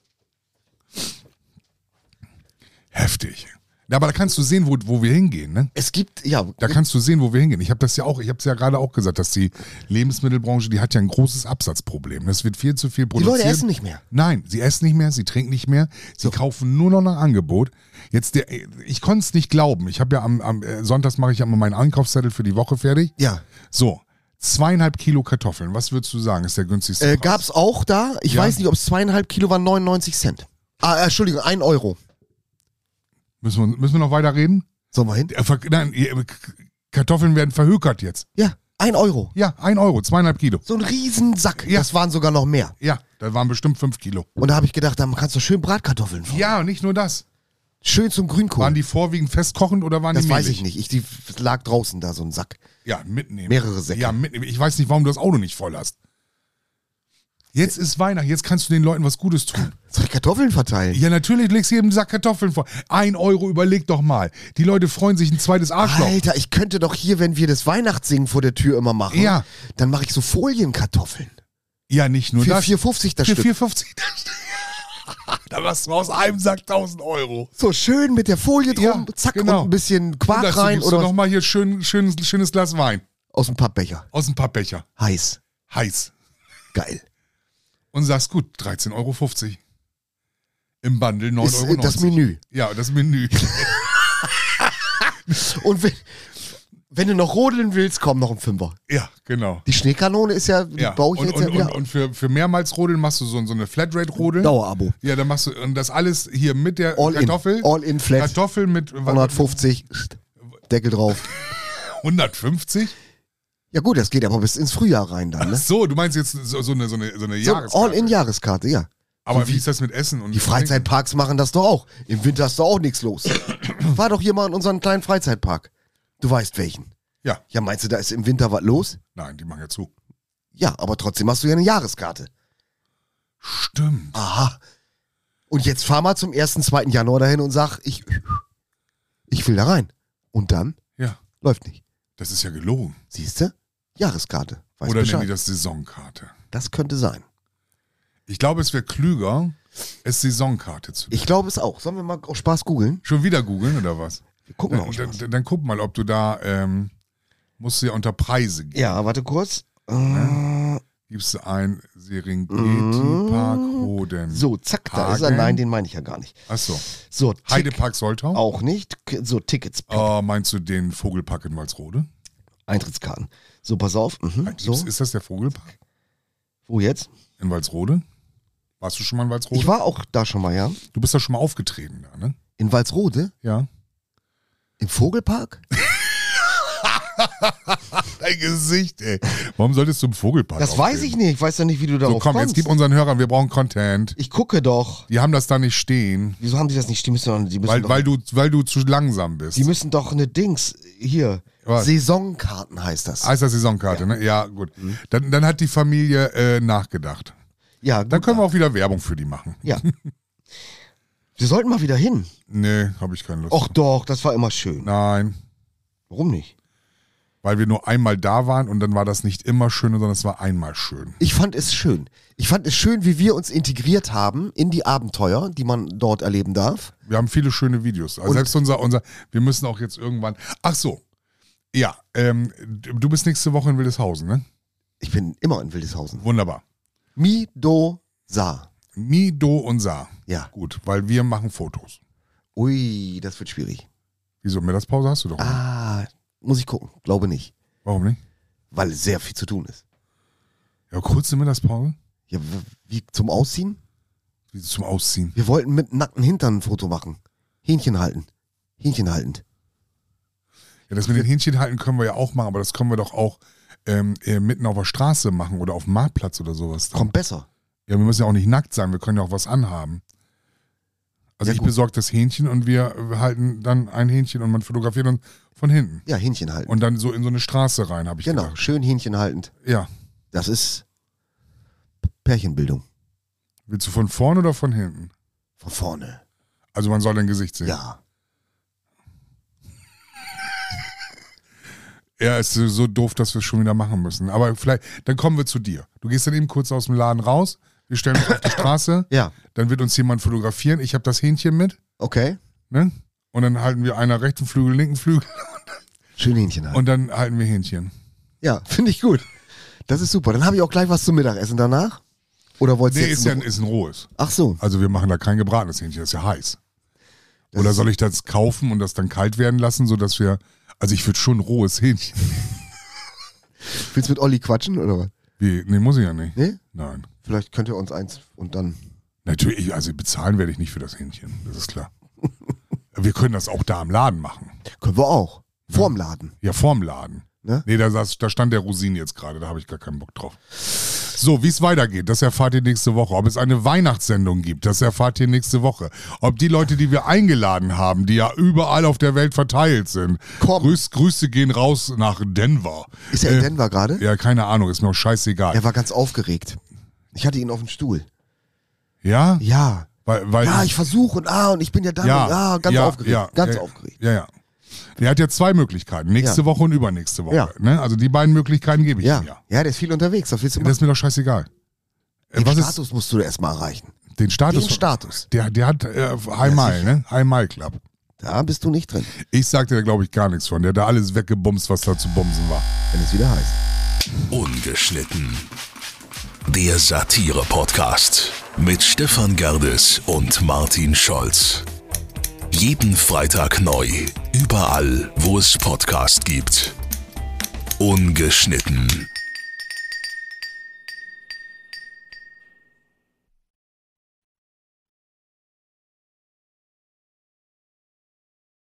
Heftig. Ja, aber da kannst du sehen, wo, wo wir hingehen, ne? Es gibt, ja. Da kannst du sehen, wo wir hingehen. Ich habe das ja auch, ich habe es ja gerade auch gesagt, dass die Lebensmittelbranche, die hat ja ein großes Absatzproblem. Es wird viel zu viel Die produziert. Leute essen nicht mehr. Nein, sie essen nicht mehr, sie trinken nicht mehr, sie kaufen nur noch nach Angebot. Jetzt der, ich konnte es nicht glauben. Ich habe ja am, am äh, Sonntags mache ich ja immer meinen Einkaufszettel für die Woche fertig. Ja. So, zweieinhalb Kilo Kartoffeln. Was würdest du sagen, ist der günstigste Äh, Preis? gab's auch da. Ich Ja. weiß nicht, ob es zweieinhalb Kilo waren, neunundneunzig Cent. Ah, äh, Entschuldigung, ein Euro. Müssen wir, müssen wir noch weiter reden? Sollen wir hin? Äh, ver- Nein, äh, K- Kartoffeln werden verhökert jetzt. Ja, ein Euro. Ja, ein Euro, zweieinhalb Kilo. So ein Riesensack. Ja. Das waren sogar noch mehr. Ja, da waren bestimmt fünf Kilo. Und da habe ich gedacht, da kannst du schön Bratkartoffeln von. Ja, und nicht nur das. Schön zum Grünkohl. Waren die vorwiegend festkochend oder waren das die weiß mehlig? ich nicht. Ich, die lag draußen da, so ein Sack. Ja, mitnehmen. Mehrere Säcke. Ja, mitnehmen. Ich weiß nicht, warum du das Auto nicht voll hast. Jetzt ist Weihnachten, jetzt kannst du den Leuten was Gutes tun. Soll ich Kartoffeln verteilen? Ja, natürlich legst du jedem Sack Kartoffeln vor. Ein Euro, überleg doch mal. Die Leute freuen sich ein zweites Arschloch. Alter, ich könnte doch hier, wenn wir das Weihnachtssingen vor der Tür immer machen, Ja. dann mache ich so Folienkartoffeln. Ja, nicht nur Für das. vier fünfzig das Für Stück. vier fünfzig das Stück. Da machst du aus einem Sack tausend Euro. So schön mit der Folie drum, Ja, zack, genau. und ein bisschen Quark Und dazu rein gibst oder du was? nochmal hier schön, schön, schönes Glas Wein. Aus dem Pappbecher. Aus dem Pappbecher. Heiß. Heiß. Geil. Und sagst, gut, dreizehn Euro fünfzig. Im Bundle neun Ist Euro äh, neunzig. das Menü. Ja, das Menü. Und wenn, wenn du noch rodeln willst, komm noch ein Fünfer. Ja, genau. Die Schneekanone ist ja, die Ja. baue ich und, jetzt und, ja wieder. und, und für, für mehrmals Rodeln machst du so, so eine Flatrate-Rodel. Dauerabo. Ja, dann machst du, und das alles hier mit der All Kartoffel. in. All in flat. Kartoffel mit hundertfünfzig. Deckel drauf. hundertfünfzig? Ja gut, das geht aber bis ins Frühjahr rein dann, ne? So, du meinst jetzt so, so eine, so eine, so eine So, Jahreskarte. All-in-Jahreskarte, ja. Aber wie ist das mit Essen? Und Die Freizeitparks machen das doch auch. Im Winter ist doch auch nichts los. War doch hier mal in unseren kleinen Freizeitpark. Du weißt welchen. Ja. Ja, meinst du, da ist im Winter was los? Nein, die machen ja zu. Ja, aber trotzdem hast du ja eine Jahreskarte. Stimmt. Aha. Und jetzt fahr mal zum ersten, zweiten Januar dahin und sag, ich, ich will da rein. Und dann Ja, läuft nicht. das ist ja gelogen. Siehst du? Jahreskarte. Weiß Oder nennen Bescheid. die das Saisonkarte? Das könnte sein. Ich glaube, es wäre klüger, es Saisonkarte zu nennen. Ich glaube es auch. Sollen wir mal aus Spaß googeln? Schon wieder googeln oder was? Wir gucken mal Dann, aus dann, Spaß. dann, dann guck mal, ob du da, ähm, musst du ja unter Preise gehen. Ja, warte kurz. Äh, Gibst du ein Serengeti Park Roden. so, zack, da ist er. Hagen. Nein, den meine ich ja gar nicht. Achso. So, Tick, Heidepark Soltau. auch nicht. K- So, Tickets, Oh, meinst du den Vogelpark in Walsrode? Eintrittskarten. So, pass auf. Mhm, so, Ist, ist das der Vogelpark wo jetzt? in Walsrode? Warst du schon mal in Walsrode? Ich war auch da schon mal, ja. Du bist da schon mal aufgetreten, da, ne? In Walsrode? Ja. Im Vogelpark? Dein Gesicht, ey. Warum solltest du im Vogelpark Das weiß ich nicht. Ich weiß ja nicht, wie du darauf So, komm, kommst. jetzt gib unseren Hörern, wir brauchen Content. ich gucke doch. Die haben das da nicht stehen, Wieso haben die das nicht? Die müssen, doch- die müssen, weil, doch, weil, du, weil du zu langsam bist. die müssen doch eine Dings hier. Was? Saisonkarten heißt das. Heißt das Saisonkarte, ne? Ja, gut. Dann, dann hat die Familie äh, nachgedacht. Ja, gut. Dann können wir auch wieder Werbung für die machen. Ja. Wir sollten mal wieder hin. Nee, habe ich keine Lust. Och doch, das war immer schön. Nein, Warum nicht? weil wir nur einmal da waren und dann war das nicht immer schön, sondern es war einmal schön. Ich fand es schön. Ich fand es schön, wie wir uns integriert haben in die Abenteuer, die man dort erleben darf. Wir haben viele schöne Videos. Also Und- selbst unser, unser, wir müssen auch jetzt irgendwann. Ach so. Ja, ähm, du bist nächste Woche in Wildeshausen, ne? Ich bin immer in Wildeshausen. Wunderbar. Mi, do, sa. Mi, Do und Sa. Ja. Gut, weil wir machen Fotos. Ui, das wird schwierig. Wieso? Mittagspause hast du doch. Ah, muss ich gucken. Glaube nicht. Warum nicht? Weil sehr viel zu tun ist. Ja, kurze Mittagspause. Ja, w- wie zum Ausziehen? Wie zum Ausziehen. Wir wollten mit nackten Hintern ein Foto machen. Hähnchen halten. Hähnchen haltend. Ja, das mit den Hähnchen halten können wir ja auch machen, aber das können wir doch auch ähm, äh, mitten auf der Straße machen oder auf dem Marktplatz oder sowas. Kommt besser. Ja, wir müssen ja auch nicht nackt sein, wir können ja auch was anhaben. Also Ja, ich gut. besorge das Hähnchen und wir halten dann ein Hähnchen und man fotografiert uns von hinten. Ja, Hähnchen halten. Und dann so in so eine Straße rein, habe ich Genau, gedacht. schön Hähnchen haltend. Ja. Das ist Pärchenbildung. Willst du von vorne oder von hinten? Von vorne. Also man soll dein Gesicht sehen. Ja. Ja, es ist so doof, dass wir es schon wieder machen müssen. Aber vielleicht, dann kommen wir zu dir. Du gehst dann eben kurz aus dem Laden raus, wir stellen uns auf die Straße, Ja. dann wird uns jemand fotografieren. Ich habe das Hähnchen mit, Okay. Ne? Und dann halten wir einer rechten Flügel, linken Flügel. Schön Hähnchen halten. Und dann halten wir Hähnchen. Ja, finde ich gut. Das ist super. Dann habe ich auch gleich was zum Mittagessen danach. Oder wolltest Nee, du jetzt ist ja noch- ist ein rohes. Ach so. Also wir machen da kein gebratenes Hähnchen, das ist ja heiß. Das Oder ist- soll ich das kaufen und das dann kalt werden lassen, sodass wir, also ich würde schon rohes Hähnchen. Willst du mit Olli quatschen oder was? Wie, nee, muss ich ja nicht. Nee? Nein. Vielleicht könnt ihr uns eins und dann. Natürlich, also bezahlen werde ich nicht für das Hähnchen, das ist klar. Wir können das auch da im Laden machen. Können wir auch. Vorm Laden. Ja, vorm Laden. Ne? Nee, da, saß, da stand der Rosin jetzt gerade, da habe ich gar keinen Bock drauf. So, wie es weitergeht, das erfahrt ihr nächste Woche. Ob es eine Weihnachtssendung gibt, das erfahrt ihr nächste Woche. Ob die Leute, die wir eingeladen haben, die ja überall auf der Welt verteilt sind, Komm. Grüß, Grüße gehen raus nach Denver. Ist er in Äh, Denver gerade? Ja, keine Ahnung, ist mir auch scheißegal. Er war ganz aufgeregt. Ich hatte ihn auf dem Stuhl. Ja? Ja. Weil, weil Ja, ich versuche und ah, und ich bin ja da. ja, und, ah, ganz ja, aufgeregt. ja, ganz ja, aufgeregt. Ja, ja. Der hat ja zwei Möglichkeiten, nächste Ja. Woche und übernächste Woche. Ja. Ne? Also die beiden Möglichkeiten gebe ich Ja. ihm ja. ja, der ist viel unterwegs. Was willst du Das machen? ist mir doch scheißegal. Äh, Den Was ist Status musst du erstmal erreichen. den Status? Den Status. Der, der hat äh, High Mile, sicher. ne? High Mile Club. Da bist du nicht drin, Ich sagte da, glaube ich, gar nichts von. Der hat da alles weggebumst, was da zu bumsen war. wenn es wieder heißt. Ungeschnitten. Der Satire-Podcast mit Stefan Gerdes und Martin Scholz. Jeden Freitag neu, überall, wo es Podcast gibt. Ungeschnitten.